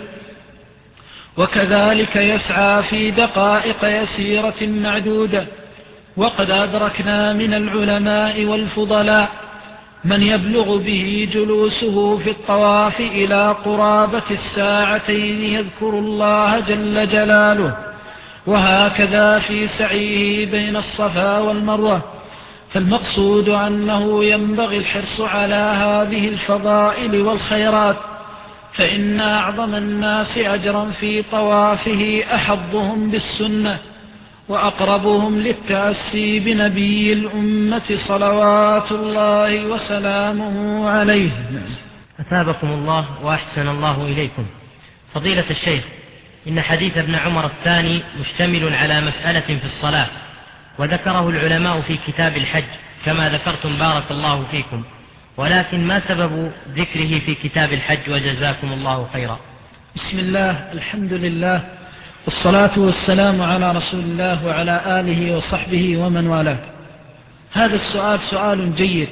وكذلك يسعى في دقائق يسيرة معدودة. وقد أدركنا من العلماء والفضلاء من يبلغ به جلوسه في الطواف إلى قرابة الساعتين يذكر الله جل جلاله، وهكذا في سعيه بين الصفا والمروة. فالمقصود أنه ينبغي الحرص على هذه الفضائل والخيرات، فإن أعظم الناس أجرا في طوافه أحظهم بالسنة وأقربهم للتأسي بنبي الأمة صلوات الله وسلامه عليه. أثابكم الله وأحسن الله إليكم. فضيلة الشيخ، إن حديث ابن عمر الثاني مشتمل على مسألة في الصلاة، وذكره العلماء في كتاب الحج كما ذكرتم بارك الله فيكم، ولكن ما سبب ذكره في كتاب الحج وجزاكم الله خيرا؟ بسم الله، الحمد لله، والصلاة والسلام على رسول الله وعلى آله وصحبه ومن والاه. هذا السؤال سؤال جيد،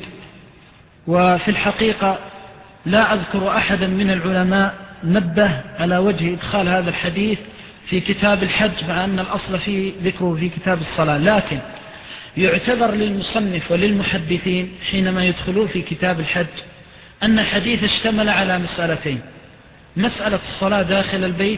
وفي الحقيقة لا أذكر أحدا من العلماء نبه على وجه إدخال هذا الحديث في كتاب الحج، مع أن الأصل فيه ذكره في كتاب الصلاة، لكن يعتذر للمصنف وللمحدثين حينما يدخلوا في كتاب الحج أن الحديث اشتمل على مسألتين: مسألة الصلاة داخل البيت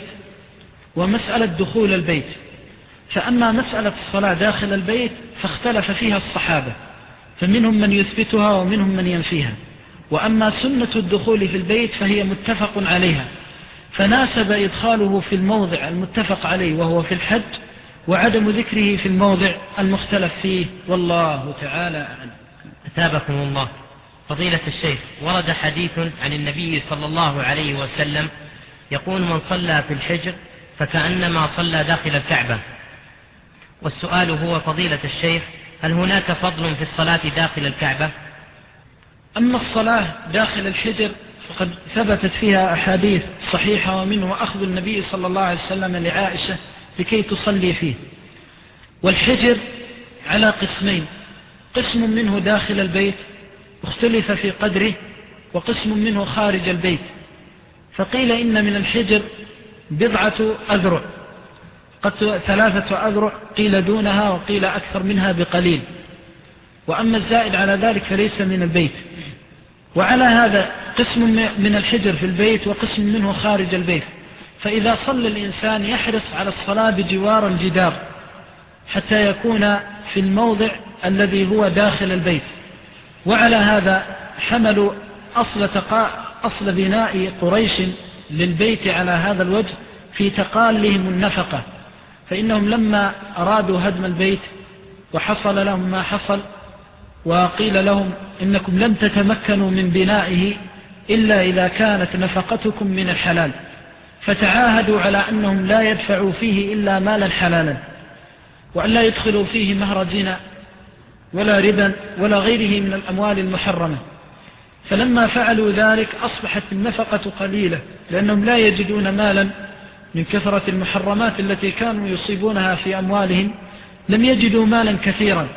ومسألة دخول البيت. فأما مسألة الصلاة داخل البيت فاختلف فيها الصحابة، فمنهم من يثبتها ومنهم من ينفيها. وأما سنة الدخول في البيت فهي متفق عليها، فناسب إدخاله في الموضع المتفق عليه وهو في الحج، وعدم ذكره في الموضع المختلف فيه، والله تعالى أعلم. أثابكم الله. فضيلة الشيخ، ورد حديث عن النبي صلى الله عليه وسلم يقول: من صلى في الحجر فكأنما صلى داخل الكعبة. والسؤال هو: فضيلة الشيخ، هل هناك فضل في الصلاة داخل الكعبة؟ أما الصلاة داخل الحجر فقد ثبتت فيها أحاديث صحيحة، ومنه أخذ النبي صلى الله عليه وسلم لعائشة لكي تصلي فيه. والحجر على قسمين: قسم منه داخل البيت اختلف في قدره، وقسم منه خارج البيت. فقيل إن من الحجر بضعة أذرع، قد ثلاثة أذرع، قيل دونها وقيل أكثر منها بقليل، وأما الزائد على ذلك فليس من البيت. وعلى هذا قسم من الحجر في البيت وقسم منه خارج البيت. فإذا صلى الإنسان يحرص على الصلاة بجوار الجدار حتى يكون في الموضع الذي هو داخل البيت. وعلى هذا حملوا أصل, تقا... أصل بناء قريش للبيت على هذا الوجه في تقالهم النفقة، فإنهم لما أرادوا هدم البيت وحصل لهم ما حصل، وقيل لهم إنكم لن تتمكنوا من بنائه إلا إذا كانت نفقتكم من الحلال، فتعاهدوا على أنهم لا يدفعوا فيه إلا مالا حلالا، وأن لا يدخلوا فيه مهر زنا ولا ربا ولا غيره من الأموال المحرمة. فلما فعلوا ذلك أصبحت النفقة قليلة، لأنهم لا يجدون مالا من كثرة المحرمات التي كانوا يصيبونها في أموالهم، لم يجدوا مالا كثيرا،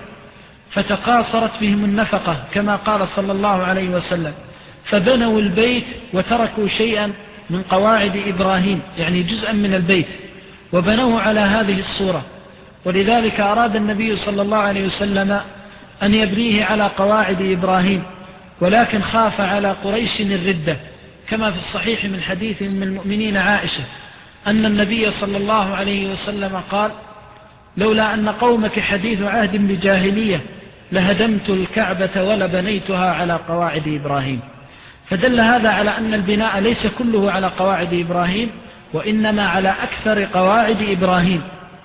فتقاصرت بهم النفقة كما قال صلى الله عليه وسلم: فبنوا البيت وتركوا شيئا من قواعد إبراهيم، يعني جزءا من البيت، وبنوه على هذه الصورة. ولذلك أراد النبي صلى الله عليه وسلم أن يبنيه على قواعد إبراهيم، ولكن خاف على قريش الردة، كما في الصحيح من حديث من المؤمنين عائشة أن النبي صلى الله عليه وسلم قال: لولا أن قومك حديث عهد بجاهلية لهدمت الكعبة ولبنيتها على قواعد إبراهيم. فدل هذا على أن البناء ليس كله على قواعد إبراهيم، وإنما على أكثر قواعد إبراهيم.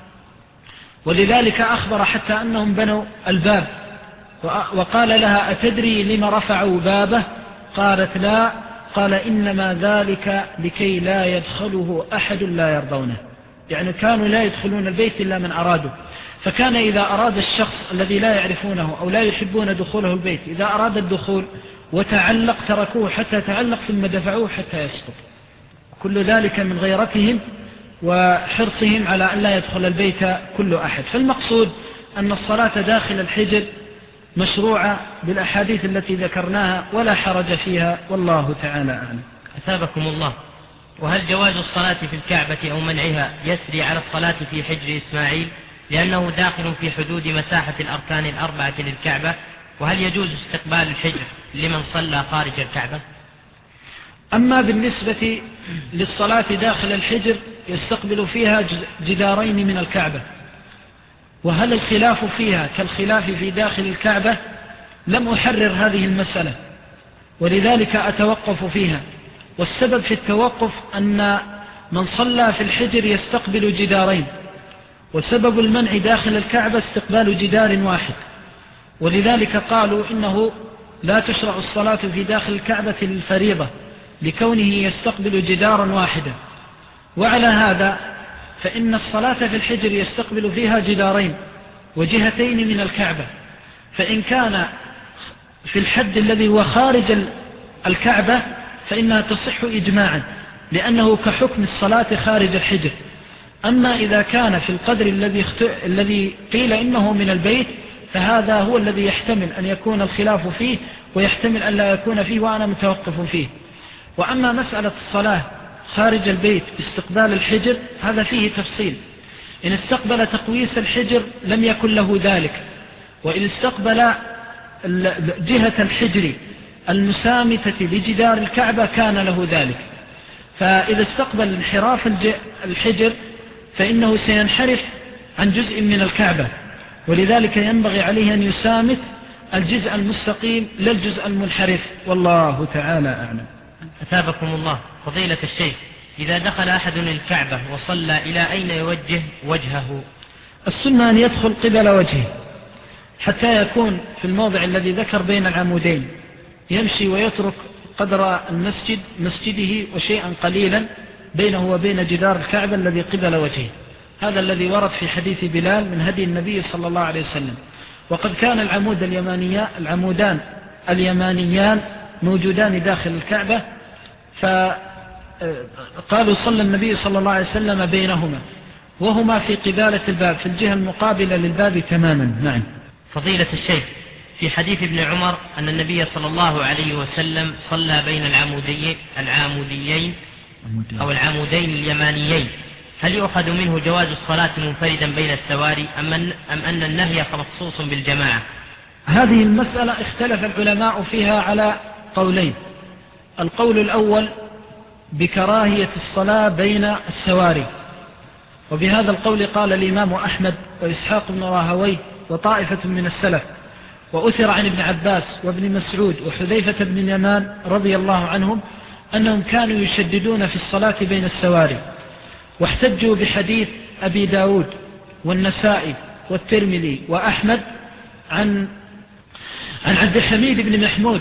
ولذلك أخبر حتى أنهم بنوا الباب، وقال لها: أتدري لما رفعوا بابه؟ قالت: لا. قال: إنما ذلك لكي لا يدخله أحد لا يرضونه، يعني كانوا لا يدخلون البيت إلا من أرادوا. فكان إذا أراد الشخص الذي لا يعرفونه أو لا يحبون دخوله البيت، إذا أراد الدخول وتعلق تركوه حتى تعلق ثم دفعوه حتى يسقط. كل ذلك من غيرتهم وحرصهم على أن لا يدخل البيت كل أحد. فالمقصود أن الصلاة داخل الحجر مشروعة بالأحاديث التي ذكرناها ولا حرج فيها، والله تعالى أعلم. أثابكم الله. وهل جواز الصلاة في الكعبة أو منعها يسري على الصلاة في حجر إسماعيل لأنه داخل في حدود مساحة الأركان الأربعة للكعبة؟ وهل يجوز استقبال الحجر لمن صلى خارج الكعبة؟ أما بالنسبة للصلاة داخل الحجر يستقبل فيها جدارين من الكعبة، وهل الخلاف فيها كالخلاف في داخل الكعبة؟ لم أحرر هذه المسألة، ولذلك أتوقف فيها. والسبب في التوقف أن من صلى في الحجر يستقبل جدارين، وسبب المنع داخل الكعبة استقبال جدار واحد، ولذلك قالوا إنه لا تشرع الصلاة في داخل الكعبة للفريضة لكونه يستقبل جدارا واحدا. وعلى هذا فإن الصلاة في الحجر يستقبل فيها جدارين وجهتين من الكعبة، فإن كان في الحد الذي هو خارج الكعبة فإنها تصح إجماعا، لأنه كحكم الصلاة خارج الحجر. أما إذا كان في القدر الذي الذي قيل إنه من البيت فهذا هو الذي يحتمل أن يكون الخلاف فيه، ويحتمل أن لا يكون فيه، وأنا متوقف فيه. وأما مسألة الصلاة خارج البيت باستقبال الحجر هذا فيه تفصيل. إن استقبل تقويس الحجر لم يكن له ذلك، وإن استقبل جهة الحجر المسامتة لجدار الكعبة كان له ذلك. فإذا استقبل انحراف الحجر فإنه سينحرف عن جزء من الكعبة، ولذلك ينبغي عليه أن يسامت الجزء المستقيم لا الجزء المنحرف، والله تعالى أعلم. أثابكم الله. فضيلة الشيخ، إذا دخل أحد الكعبة وصلى إلى أين يوجه وجهه؟ السنة أن يدخل قبل وجهه حتى يكون في الموضع الذي ذكر بين العمودين، يمشي ويترك قدر المسجد مسجده وشيئا قليلا بينه وبين جدار الكعبة الذي قبل وجهه. هذا الذي ورد في حديث بلال من هدي النبي صلى الله عليه وسلم. وقد كان العمود اليمانيان العمودان اليمانيان موجودان داخل الكعبة، فقالوا صلى النبي صلى الله عليه وسلم بينهما، وهما في قبالة الباب في الجهة المقابلة للباب تماما. نعم. فضيلة الشيخ، في حديث ابن عمر أن النبي صلى الله عليه وسلم صلى بين العموديين العاموديين أو العمودين اليمانيين، هل يؤخذ منه جواز الصلاة منفردا بين السواري أم أن النهي مخصوص بالجماعة؟ هذه المسألة اختلف العلماء فيها على قولين. القول الأول بكراهية الصلاة بين السواري، وبهذا القول قال الإمام أحمد وإسحاق بن راهويه وطائفة من السلف، وأثر عن ابن عباس وابن مسعود وحذيفة بن اليمان رضي الله عنهم أنهم كانوا يشددون في الصلاة بين السواري، واحتجوا بحديث أبي داود والنسائي والترمذي وأحمد عن عن عبد الحميد بن محمود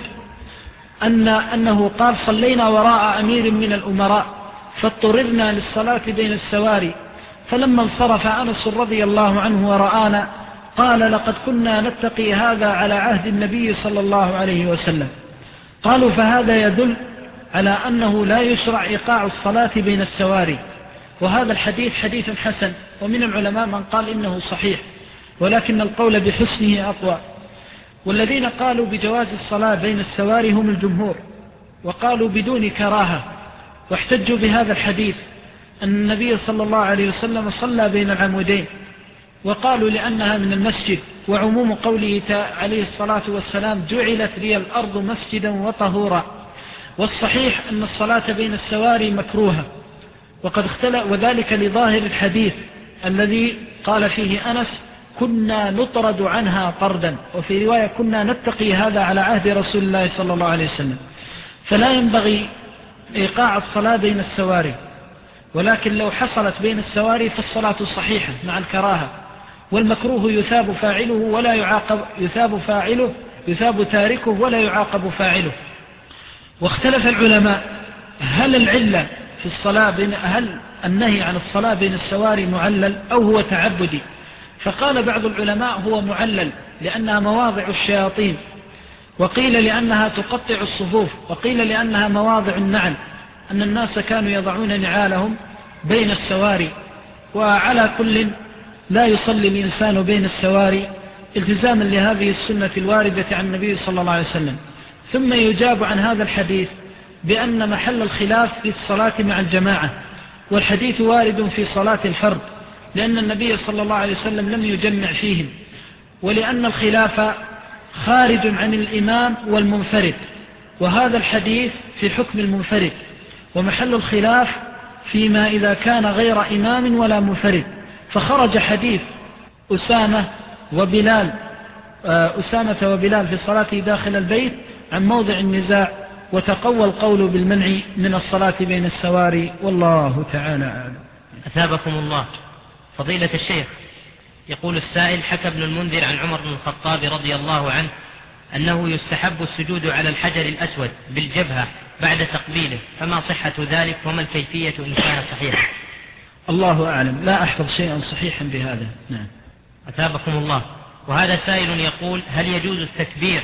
أن أنه قال صلينا وراء أمير من الأمراء فاضطررنا للصلاة بين السواري، فلما انصرف أنس رضي الله عنه ورآنا قال لقد كنا نتقي هذا على عهد النبي صلى الله عليه وسلم. قالوا فهذا يدل على أنه لا يشرع إيقاع الصلاة بين السواري، وهذا الحديث حديث حسن، ومن العلماء من قال إنه صحيح، ولكن القول بحسنه أقوى. والذين قالوا بجواز الصلاة بين السواري هم الجمهور، وقالوا بدون كراهة، واحتجوا بهذا الحديث أن النبي صلى الله عليه وسلم صلى بين العمودين، وقالوا لأنها من المسجد، وعموم قوله عليه الصلاة والسلام جعلت لي الأرض مسجدا وطهورا. والصحيح أن الصلاة بين السواري مكروهة، وقد اختلف، وذلك لظاهر الحديث الذي قال فيه أنس كنا نطرد عنها طردا، وفي رواية كنا نتقي هذا على عهد رسول الله صلى الله عليه وسلم. فلا ينبغي إيقاع الصلاة بين السواري، ولكن لو حصلت بين السواري فالصلاة صحيحة مع الكراهة، والمكروه يثاب فاعله ولا يعاقب يثاب فاعله يثاب تاركه ولا يعاقب فاعله. واختلف العلماء هل العلة في الصلاة بين هل النهي عن الصلاة بين السواري معلل أو هو تعبدي؟ فقال بعض العلماء هو معلل لأنها مواضع الشياطين، وقيل لأنها تقطع الصفوف، وقيل لأنها مواضع النعل، أن الناس كانوا يضعون نعالهم بين السواري. وعلى كل لا يصلي الإنسان بين السواري التزاما لهذه السنة الواردة عن النبي صلى الله عليه وسلم. ثم يجاب عن هذا الحديث بأن محل الخلاف في الصلاة مع الجماعة، والحديث وارد في صلاة الفرد لأن النبي صلى الله عليه وسلم لم يجمع فيهم، ولأن الخلاف خارج عن الإمام والمنفرد، وهذا الحديث في حكم المنفرد، ومحل الخلاف فيما إذا كان غير إمام ولا منفرد. فخرج حديث أسامة وبلال أسامة وبلال في صلاته داخل البيت عن موضع النزاع، وتقوى القول بالمنع من الصلاة بين السواري، والله تعالى أعلم. أثابكم الله. فضيلة الشيخ، يقول السائل حكى ابن المنذر عن عمر بن الخطاب رضي الله عنه أنه يستحب السجود على الحجر الأسود بالجبهة بعد تقبيله، فما صحة ذلك وما الكيفية إن كان صحيحا؟ الله أعلم، لا أحفظ شيئا صحيحا بهذا. نعم. أثابكم الله. وهذا سائل يقول هل يجوز التكبير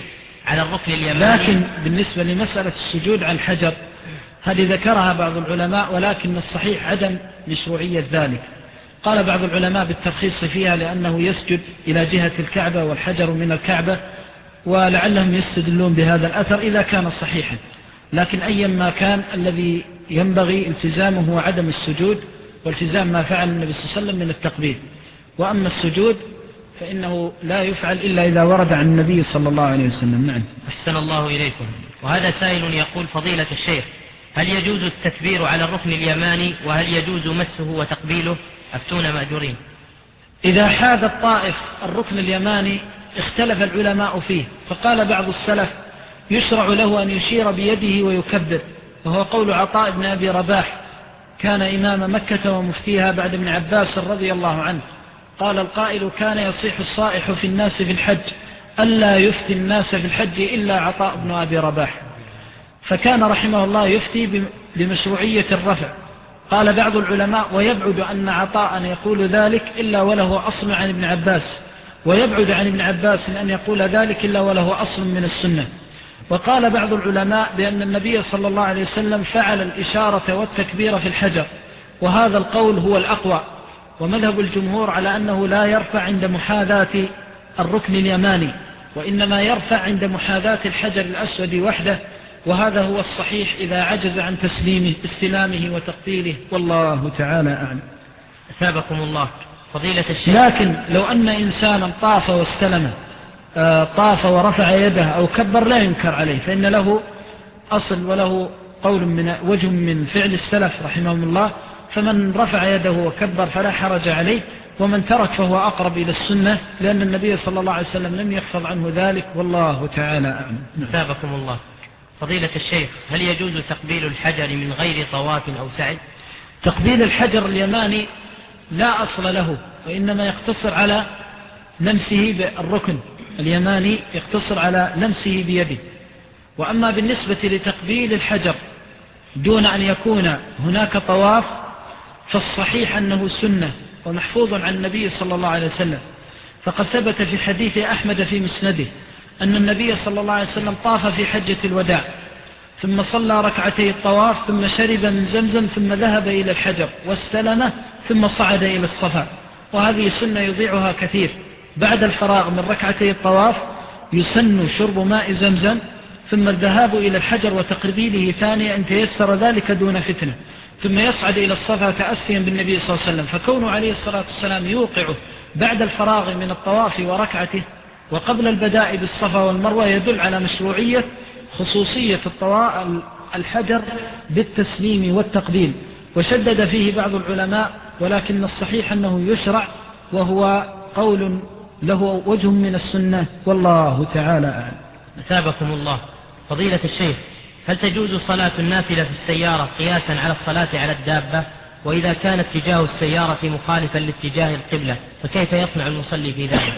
على الركن اليماني. لكن بالنسبة لمسألة السجود على الحجر هذه ذكرها بعض العلماء، ولكن الصحيح عدم مشروعية ذلك. قال بعض العلماء بالترخيص فيها لأنه يسجد إلى جهة الكعبة والحجر من الكعبة، ولعلهم يستدلون بهذا الأثر إذا كان صحيحا. لكن أيا ما كان الذي ينبغي التزامه هو عدم السجود، والتزام ما فعل النبي صلى الله عليه وسلم من التقبيل. وأما السجود فإنه لا يفعل إلا إذا ورد عن النبي صلى الله عليه وسلم. نعم. أحسن الله إليكم. وهذا سائل يقول: فضيلة الشيخ، هل يجوز التكبير على الركن اليماني، وهل يجوز مسه وتقبيله؟ أفتون مأجورين. إذا حاد الطائف الركن اليماني اختلف العلماء فيه، فقال بعض السلف يشرع له أن يشير بيده ويكبر، وهو قول عطاء بن أبي رباح كان إمام مكة ومفتيها بعد ابن عباس رضي الله عنه. قال القائل: كان يصيح الصائح في الناس في الحج ألا يفتي الناس في الحج إلا عطاء بن أبي رباح، فكان رحمه الله يفتي بمشروعية الرفع. قال بعض العلماء: ويبعد أن عطاء يقول ذلك إلا وله أصل عن ابن عباس، ويبعد عن ابن عباس أن يقول ذلك إلا وله أصل من السنة. وقال بعض العلماء بأن النبي صلى الله عليه وسلم فعل الإشارة والتكبير في الحجر، وهذا القول هو الأقوى. ومذهب الجمهور على أنه لا يرفع عند محاذاة الركن اليماني، وإنما يرفع عند محاذاة الحجر الأسود وحده، وهذا هو الصحيح إذا عجز عن تسليمه استلامه وتقبيله، والله تعالى أعلم. أثابكم الله. فضيلة الشيخ، لكن لو أن إنسانا طاف واستلم، طاف ورفع يده أو كبر لا ينكر عليه، فإن له أصل وله قول من وجه من فعل السلف رحمهم الله، فمن رفع يده وكبر فلا حرج عليه، ومن ترك فهو أقرب إلى السنة، لأن النبي صلى الله عليه وسلم لم يحفظ عنه ذلك، والله تعالى أعلم. أثابكم الله. فضيلة الشيخ، هل يجوز تقبيل الحجر من غير طواف أو سعي؟ تقبيل الحجر اليماني لا أصل له، وإنما يقتصر على لمسه بالركن اليماني، يقتصر على لمسه بيده. وأما بالنسبة لتقبيل الحجر دون أن يكون هناك طواف فالصحيح أنه سنة ومحفوظ عن النبي صلى الله عليه وسلم. فقد ثبت في حديث أحمد في مسنده أن النبي صلى الله عليه وسلم طاف في حجة الوداع، ثم صلى ركعتي الطواف، ثم شرب من زمزم، ثم ذهب إلى الحجر واستلمه، ثم صعد إلى الصفا. وهذه سنة يضيعها كثير. بعد الفراغ من ركعتي الطواف يسن شرب ماء زمزم، ثم الذهاب إلى الحجر وتقربيله ثانية إن تيسر ذلك دون فتنة، ثم يصعد إلى الصفا تأسيا بالنبي صلى الله عليه وسلم. فكونه عليه الصلاة والسلام يوقعه بعد الفراغ من الطواف وركعته وقبل البداء بالصفا والمروة يدل على مشروعية خصوصية الحجر بالتسليم والتقبيل. وشدد فيه بعض العلماء، ولكن الصحيح أنه يشرع، وهو قول له وجه من السنة، والله تعالى أعلم. أثابكم الله. فضيلة الشيخ، هل تجوز صلاة النافلة في السيارة قياسا على الصلاة على الدابة؟ وإذا كان اتجاه السيارة مخالفا لاتجاه القبلة فكيف يصنع المصلي في ذلك؟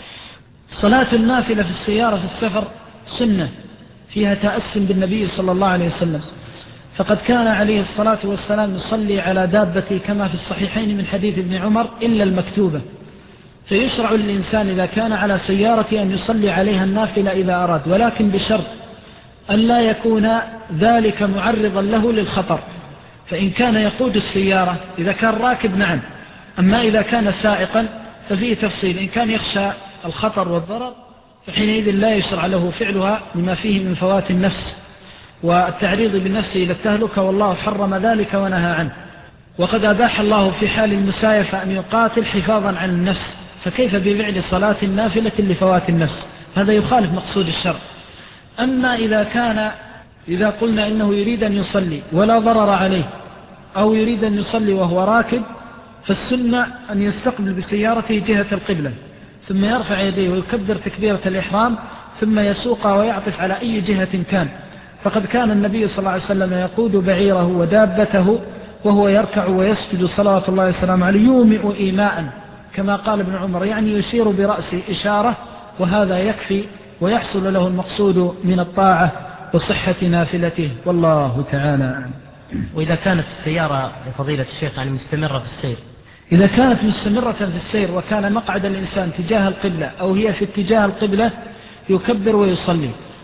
صلاة النافلة في السيارة في السفر سنة فيها تأسٍ بالنبي صلى الله عليه وسلم، فقد كان عليه الصلاة والسلام يصلي على دابته كما في الصحيحين من حديث ابن عمر إلا المكتوبة. فيشرع للإنسان إذا كان على سيارة أن يصلي عليها النافلة إذا أراد، ولكن بشرط أن لا يكون ذلك معرضا له للخطر. فإن كان يقود السيارة إذا كان راكب نعم، أما إذا كان سائقا ففيه تفصيل. إن كان يخشى الخطر والضرر فحينئذ لا يشرع له فعلها لما فيه من فوات النفس والتعريض بالنفس إلى التهلكة، والله حرم ذلك ونهى عنه. وقد أباح الله في حال المسايفة أن يقاتل حفاظا عن النفس، فكيف بفعل صلاة النافلة لفوات النفس؟ هذا يخالف مقصود الشرع. أما إذا كان إذا قلنا إنه يريد أن يصلي ولا ضرر عليه، أو يريد أن يصلي وهو راكب، فالسنة أن يستقبل بسيارته جهة القبلة، ثم يرفع يديه ويكبر تكبيرة الإحرام، ثم يسوق ويعطف على أي جهة كان. فقد كان النبي صلى الله عليه وسلم يقود بعيره ودابته وهو يركع ويسجد صلوات الله وسلامه عليه يومئ إيماء، كما قال ابن عمر، يعني يشير برأسه إشارة، وهذا يكفي ويحصل له المقصود من الطاعة وصحة نافلته، والله تعالى أعلم. وإذا كانت السيارة لفضيلة الشيخ يعني مستمرة في السير؟ إذا كانت مستمرة في السير وكان مقعد الإنسان تجاه القبلة أو هي في اتجاه القبلة يكبر ويصلي.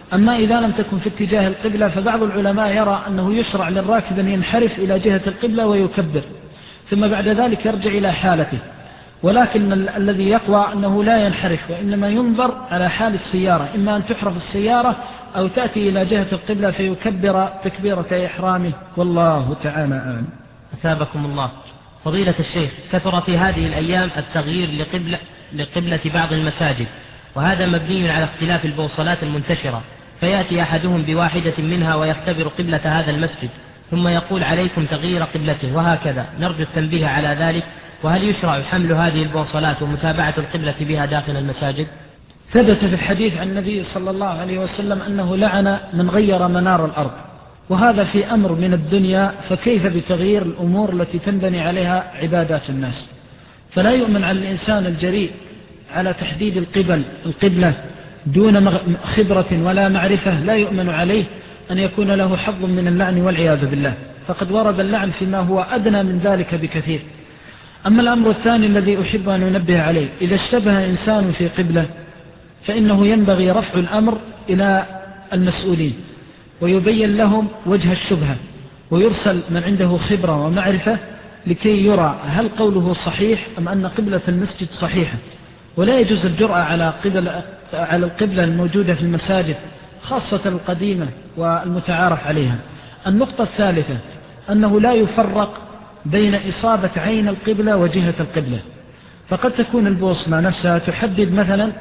أما إذا لم تكن في اتجاه القبلة فبعض العلماء يرى أنه يشرع للراكب أن ينحرف إلى جهة القبلة ويكبر، ثم بعد ذلك يرجع إلى حالته. ولكن ال الذي يقوى أنه لا ينحرف، وإنما ينظر على حال السيارة، إما أن تحرف السيارة أو تأتي إلى جهة القبلة فيكبر تكبيرة إحرامه، والله تعالى أعلم. أثابكم الله. فضيلة الشيخ، كثر في هذه الأيام التغيير لقبلة, لقبلة بعض المساجد، وهذا مبني على اختلاف البوصلات المنتشرة، فيأتي أحدهم بواحدة منها ويختبر قبلة هذا المسجد ثم يقول عليكم تغيير قبلته، وهكذا. نرجو التنبيه على ذلك، وهل يشرع حمل هذه البوصلات ومتابعة القبلة بها داخل المساجد؟ ثبت في الحديث عن النبي صلى الله عليه وسلم أنه لعن من غير منار الأرض، وهذا في أمر من الدنيا، فكيف بتغيير الأمور التي تنبني عليها عبادات الناس؟ فلا يؤمن على الإنسان الجريء على تحديد القبل القبلة دون خبرة ولا معرفة، لا يؤمن عليه أن يكون له حظ من اللعن والعياذ بالله، فقد ورد اللعن فيما هو أدنى من ذلك بكثير. أما الأمر الثاني الذي أحب أن أنبه عليه، إذا اشتبه إنسان في قبلة فإنه ينبغي رفع الأمر إلى المسؤولين ويبين لهم وجه الشبهة، ويرسل من عنده خبرة ومعرفة لكي يرى هل قوله صحيح أم أن قبلة المسجد صحيحة. ولا يجوز الجرأة على قبل على القبلة الموجودة في المساجد، خاصة القديمة والمتعارف عليها. النقطة الثالثة أنه لا يفرق بين إصابة عين القبلة وجهة القبلة، فقد تكون البوصلة نفسها تحدد مثلا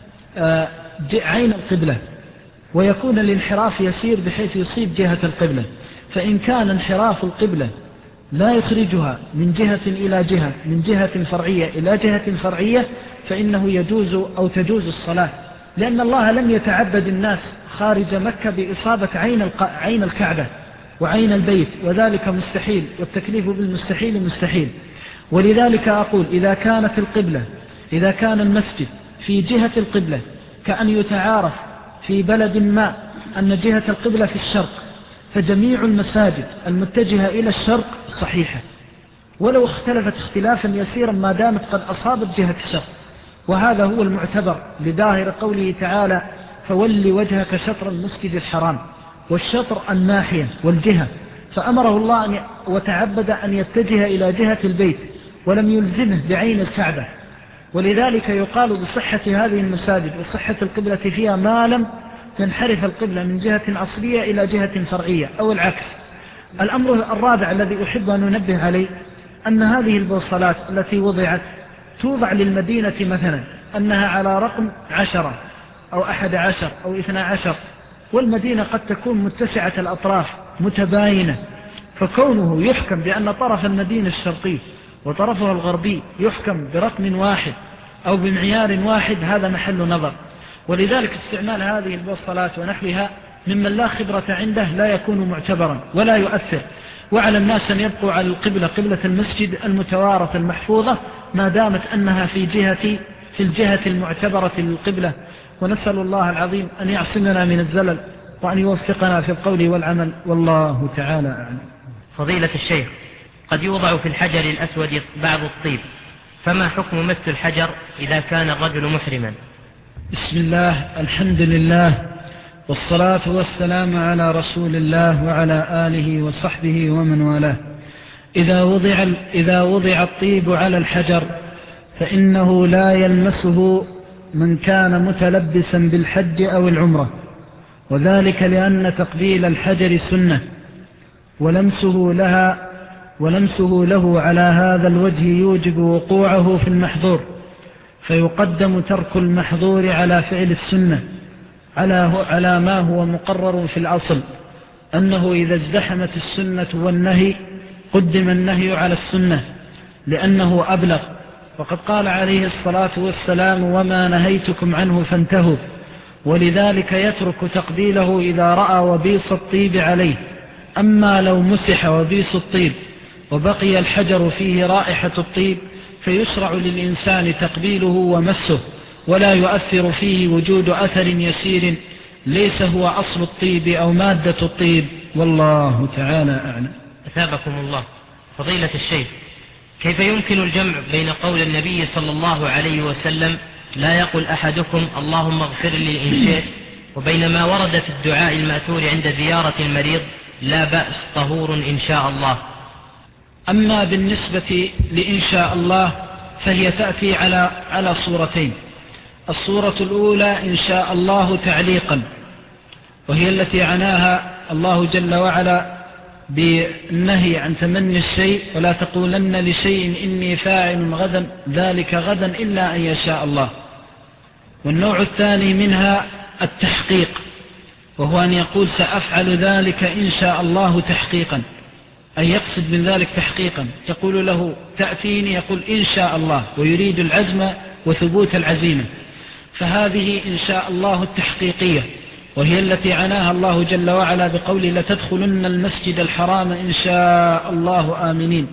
عين القبلة، ويكون الانحراف يسير بحيث يصيب جهة القبلة، فإن كان انحراف القبلة لا يخرجها من جهة إلى جهة، من جهة فرعية إلى جهة فرعية، فإنه يجوز أو تجوز الصلاة، لأن الله لم يتعبد الناس خارج مكة بإصابة عين عين الكعبة وعين البيت، وذلك مستحيل، والتكليف بالمستحيل مستحيل. ولذلك أقول إذا كانت القبلة إذا كان المسجد في جهة القبلة، كأن يتعارف في بلد ما أن جهة القبلة في الشرق، فجميع المساجد المتجهة إلى الشرق صحيحة، ولو اختلفت اختلافا يسيرا ما دامت قد أصابت جهة الشرق، وهذا هو المعتبر لظاهر قوله تعالى فولي وجهك شطر المسجد الحرام، والشطر الناحية والجهة، فأمره الله أن وتعبد أن يتجه إلى جهة البيت ولم يلزمه بعين الكعبة. ولذلك يقال بصحة هذه المساجد وصحة القبلة فيها ما لم تنحرف القبلة من جهة أصلية إلى جهة فرعية أو العكس. الأمر الرابع الذي أحب أن ننبه عليه أن هذه البوصلات التي وضعت توضع للمدينة مثلا أنها على رقم عشرة أو أحد عشر أو اثنى عشر، والمدينة قد تكون متسعة الأطراف متباينة، فكونه يحكم بأن طرف المدينة الشرقي وطرفها الغربي يحكم برقم واحد أو بمعيار واحد هذا محل نظر. ولذلك استعمال هذه البوصلات ونحوها ممن لا خبرة عنده لا يكون معتبرا ولا يؤثر، وعلى الناس أن يبقوا على القبلة قبلة المسجد المتوارثة المحفوظة ما دامت أنها في جهة في الجهة المعتبرة للقبلة. ونسأل الله العظيم أن يعصمنا من الزلل وأن يوفقنا في القول والعمل، والله تعالى أعلم. فضيلة الشيخ، قد يوضع في الحجر الأسود بعض الطيب، فما حكم مس الحجر إذا كان الرجل محرما؟ بسم الله، الحمد لله، والصلاة والسلام على رسول الله وعلى آله وصحبه ومن والاه. إذا وضع, إذا وضع الطيب على الحجر فإنه لا يلمسه من كان متلبسا بالحج أو العمرة، وذلك لأن تقبيل الحجر سنة، ولمسه لها ولمسه له على هذا الوجه يوجب وقوعه في المحظور، فيقدم ترك المحظور على فعل السنة على على ما هو مقرر في الأصل، أنه إذا ازدحمت السنة والنهي قدم النهي على السنة لأنه أبلغ، وقد قال عليه الصلاة والسلام وما نهيتكم عنه فانتهوا، ولذلك يترك تقبيله إذا رأى وبيص الطيب عليه. أما لو مسح وبيص الطيب وبقي الحجر فيه رائحة الطيب فيشرع للإنسان تقبيله ومسه، ولا يؤثر فيه وجود أثر يسير ليس هو أصل الطيب أو مادة الطيب، والله تعالى أعلم. أثابكم الله. فضيلة الشيخ، كيف يمكن الجمع بين قول النبي صلى الله عليه وسلم لا يقل أحدكم اللهم اغفر لي إن شئت، وبينما ورد في الدعاء المأثور عند زيارة المريض لا بأس طهور إن شاء الله. أما بالنسبة لإن شاء الله فهي تأتي على على صورتين. الصورة الأولى إن شاء الله تعليقا، وهي التي عناها الله جل وعلا بالنهي عن تمني الشيء، ولا تقولن لشيء إني فاعل غدا ذلك غدا إلا أن يشاء الله. والنوع الثاني منها التحقيق، وهو أن يقول سأفعل ذلك إن شاء الله تحقيقا، أن يقصد من ذلك تحقيقا. تقول له تأتيني، يقول إن شاء الله، ويريد العزم وثبوت العزيمة. فهذه إن شاء الله التحقيقية، وهي التي عناها الله جل وعلا بقوله لتدخلن المسجد الحرام إن شاء الله آمنين.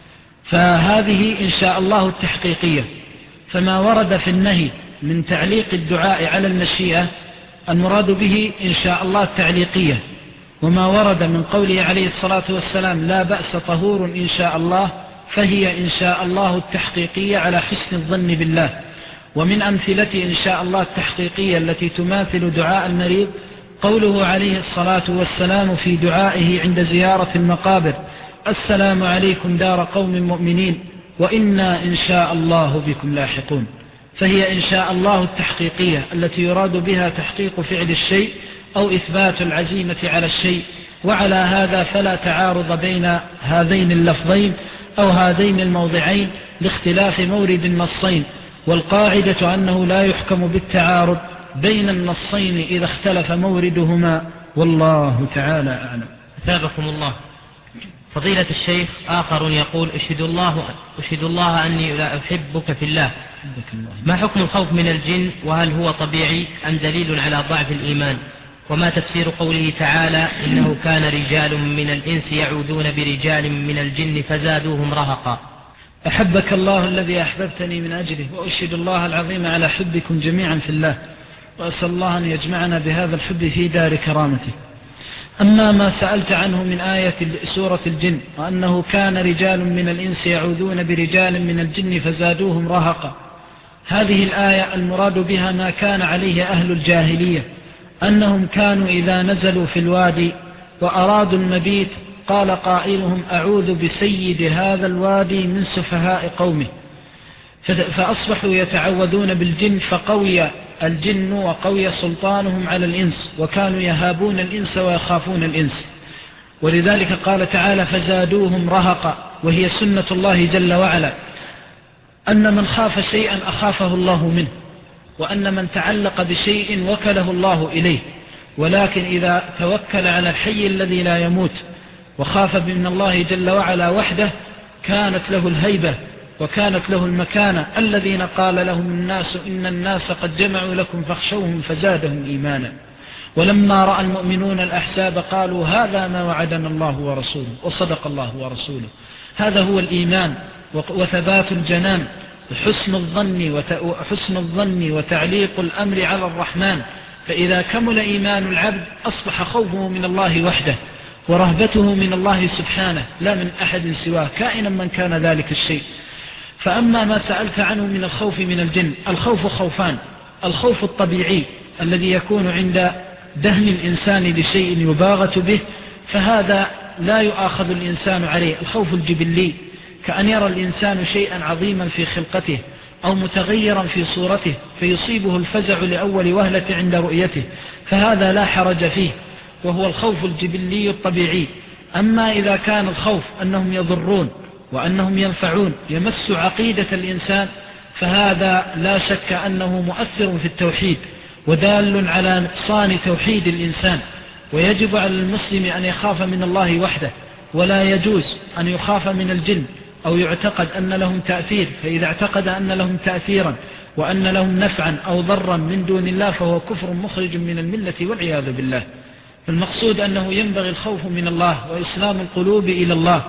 فهذه إن شاء الله التحقيقية. فما ورد في النهي من تعليق الدعاء على المشيئة المراد به إن شاء الله التعليقية، وما ورد من قوله عليه الصلاة والسلام لا بأس طهور إن شاء الله فهي إن شاء الله التحقيقية على حسن الظن بالله. ومن أمثلة إن شاء الله التحقيقية التي تماثل دعاء المريض قوله عليه الصلاة والسلام في دعائه عند زيارة المقابر السلام عليكم دار قوم مؤمنين وإنا إن شاء الله بكم لاحقون. فهي إن شاء الله التحقيقية التي يراد بها تحقيق فعل الشيء أو إثبات العزيمة على الشيء. وعلى هذا فلا تعارض بين هذين اللفظين أو هذين الموضعين لاختلاف مورد النصين، والقاعدة أنه لا يحكم بالتعارض بين النصين إذا اختلف موردهما، والله تعالى أعلم. أثابكم الله. فضيلة الشيخ آخر يقول أشهد الله, أشهد الله أني لا أحبك في الله، ما حكم الخوف من الجن، وهل هو طبيعي أم دليل على ضعف الإيمان؟ وما تفسير قوله تعالى إنه كان رجال من الإنس يعوذون برجال من الجن فزادوهم رهقا؟ أحبك الله الذي أحببتني من أجله، وأشهد الله العظيم على حبكم جميعا في الله، وأسأل الله أن يجمعنا بهذا الحب في دار كرامته. أما ما سألت عنه من آية سورة الجن وأنه كان رجال من الإنس يعوذون برجال من الجن فزادوهم رهقا، هذه الآية المراد بها ما كان عليه أهل الجاهلية، أنهم كانوا إذا نزلوا في الوادي وأرادوا المبيت قال قائلهم أعوذ بسيد هذا الوادي من سفهاء قومه، فأصبحوا يتعوذون بالجن، فقوي الجن وقوي سلطانهم على الإنس، وكانوا يهابون الإنس ويخافون الإنس. ولذلك قال تعالى فزادوهم رهقا، وهي سنة الله جل وعلا أن من خاف شيئا أخافه الله منه، وأن من تعلق بشيء وكله الله إليه. ولكن إذا توكل على الحي الذي لا يموت وخاف من الله جل وعلا وحده كانت له الهيبة وكانت له المكانة. الذين قال لهم الناس إن الناس قد جمعوا لكم فاخشوهم فزادهم إيمانا. ولما رأى المؤمنون الأحزاب قالوا هذا ما وعدنا الله ورسوله وصدق الله ورسوله. هذا هو الإيمان وثبات الجنان وحسن الظن وحسن الظن وتعليق الأمر على الرحمن. فإذا كمل إيمان العبد أصبح خوفه من الله وحده ورهبته من الله سبحانه لا من أحد سواه كائنا من كان ذلك الشيء. فأما ما سألت عنه من الخوف من الجن، الخوف خوفان: الخوف الطبيعي الذي يكون عند دهم الإنسان لشيء يباغت به، فهذا لا يؤاخذ الإنسان عليه. الخوف الجبلي كأن يرى الإنسان شيئا عظيما في خلقته أو متغيرا في صورته فيصيبه الفزع لأول وهلة عند رؤيته، فهذا لا حرج فيه، وهو الخوف الجبلي الطبيعي. أما إذا كان الخوف أنهم يضرون وأنهم ينفعون يمس عقيدة الإنسان، فهذا لا شك أنه مؤثر في التوحيد ودال على نقصان توحيد الإنسان. ويجب على المسلم أن يخاف من الله وحده، ولا يجوز أن يخاف من الجن أو يعتقد أن لهم تأثير، فإذا اعتقد أن لهم تأثيرا وأن لهم نفعا أو ضرا من دون الله فهو كفر مخرج من الملة والعياذ بالله. فالمقصود أنه ينبغي الخوف من الله وإسلام القلوب إلى الله.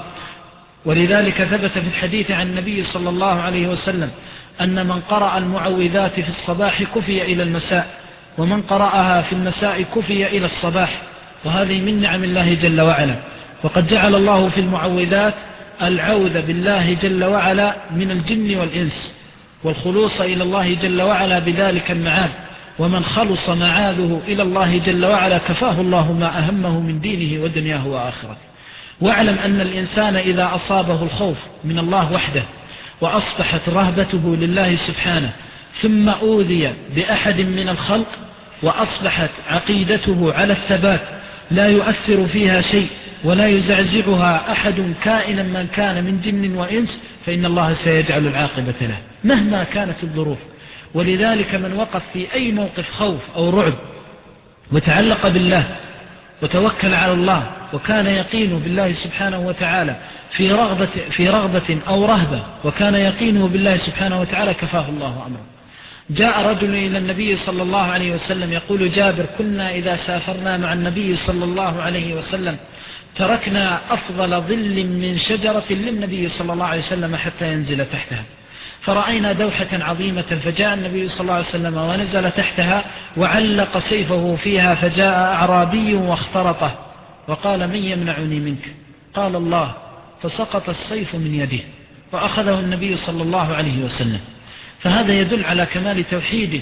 ولذلك ثبت في الحديث عن النبي صلى الله عليه وسلم أن من قرأ المعوذات في الصباح كفي إلى المساء، ومن قرأها في المساء كفي إلى الصباح، وهذه من نعم الله جل وعلا. وقد جعل الله في المعوذات العوذ بالله جل وعلا من الجن والإنس والخلوص إلى الله جل وعلا بذلك المعاد. ومن خلص معاذه إلى الله جل وعلا كفاه الله ما أهمه من دينه ودنياه وآخرته. واعلم أن الإنسان إذا أصابه الخوف من الله وحده وأصبحت رهبته لله سبحانه ثم أوذي بأحد من الخلق وأصبحت عقيدته على الثبات لا يؤثر فيها شيء ولا يزعزعها أحد كائنا من كان من جن وإنس، فإن الله سيجعل العاقبة له مهما كانت الظروف. ولذلك من وقف في أي موقف خوف أو رعب وتعلق بالله وتوكل على الله وكان يقينه بالله سبحانه وتعالى في رغبة, في رغبة أو رهبة وكان يقينه بالله سبحانه وتعالى كفاه الله أمره. جاء رجل إلى النبي صلى الله عليه وسلم يقول جابر: كنا إذا سافرنا مع النبي صلى الله عليه وسلم تركنا أفضل ظل من شجرة للنبي صلى الله عليه وسلم حتى ينزل تحتها، فرأينا دوحة عظيمة فجاء النبي صلى الله عليه وسلم ونزل تحتها وعلق سيفه فيها، فجاء أعرابي واخترطه وقال: من يمنعني منك؟ قال: الله. فسقط السيف من يده وأخذه النبي صلى الله عليه وسلم. فهذا يدل على كمال توحيده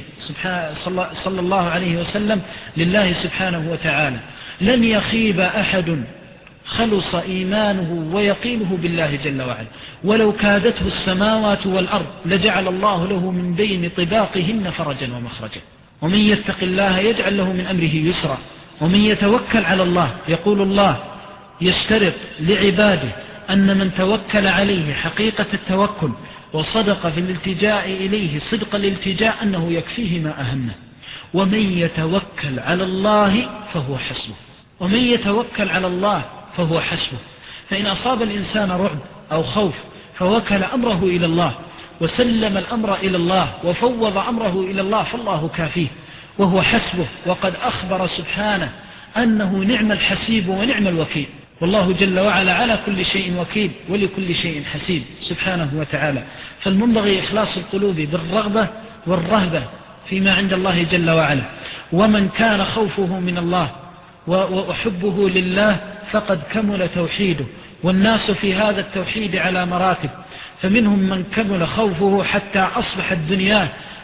صلى الله عليه وسلم لله سبحانه وتعالى. لن يخيب أحد خلص إيمانه ويقينه بالله جل وعلا، ولو كادته السماوات والأرض لجعل الله له من بين طباقهن فرجا ومخرجا. ومن يتق الله يجعل له من أمره يسرا، ومن يتوكل على الله، يقول الله يشترط لعباده أن من توكل عليه حقيقة التوكل وصدق في الالتجاء إليه صدق الالتجاء أنه يكفيه ما أهمه. ومن يتوكل على الله فهو حسبه، ومن يتوكل على الله فهو حسبه. فإن أصاب الإنسان رعب أو خوف فوكل أمره إلى الله وسلم الأمر إلى الله وفوض أمره إلى الله فالله كافيه وهو حسبه. وقد أخبر سبحانه أنه نعم الحسيب ونعم الوكيل، والله جل وعلا على كل شيء وكيل ولكل شيء حسيب سبحانه وتعالى. فالمنبغي إخلاص القلوب بالرغبة والرهبة فيما عند الله جل وعلا. ومن كان خوفه من الله وحبه لله فقد كمل توحيده. والناس في هذا التوحيد على مراتب، فمنهم من كمل خوفه حتى أصبحت دنياه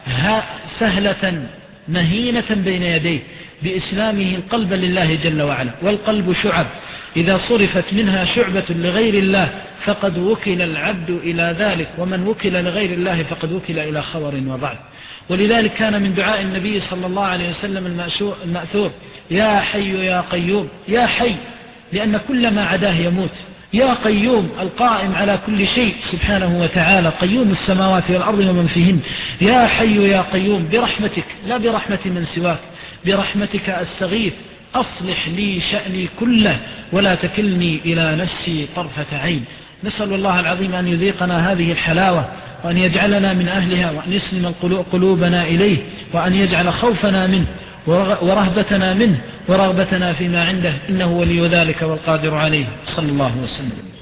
سهلة مهينة بين يديه بإسلامه القلب لله جل وعلا. والقلب شعب، إذا صرفت منها شعبة لغير الله فقد وكل العبد إلى ذلك، ومن وكل لغير الله فقد وكل إلى خور وضعف. ولذلك كان من دعاء النبي صلى الله عليه وسلم المأثور: يا حي يا قيوم. يا حي لأن كل ما عداه يموت، يا قيوم القائم على كل شيء سبحانه وتعالى، قيوم السماوات والأرض ومن فيهن. يا حي يا قيوم برحمتك لا برحمة من سواك، برحمتك أستغيث أصلح لي شأني كله ولا تكلني إلى نفسي طرفة عين. نسأل الله العظيم أن يذيقنا هذه الحلاوة وأن يجعلنا من أهلها، وأن يسلم قلوبنا إليه، وأن يجعل خوفنا منه ورهبتنا منه ورغبتنا فيما عنده، إنه ولي ذلك والقادر عليه. صلى الله وسلم.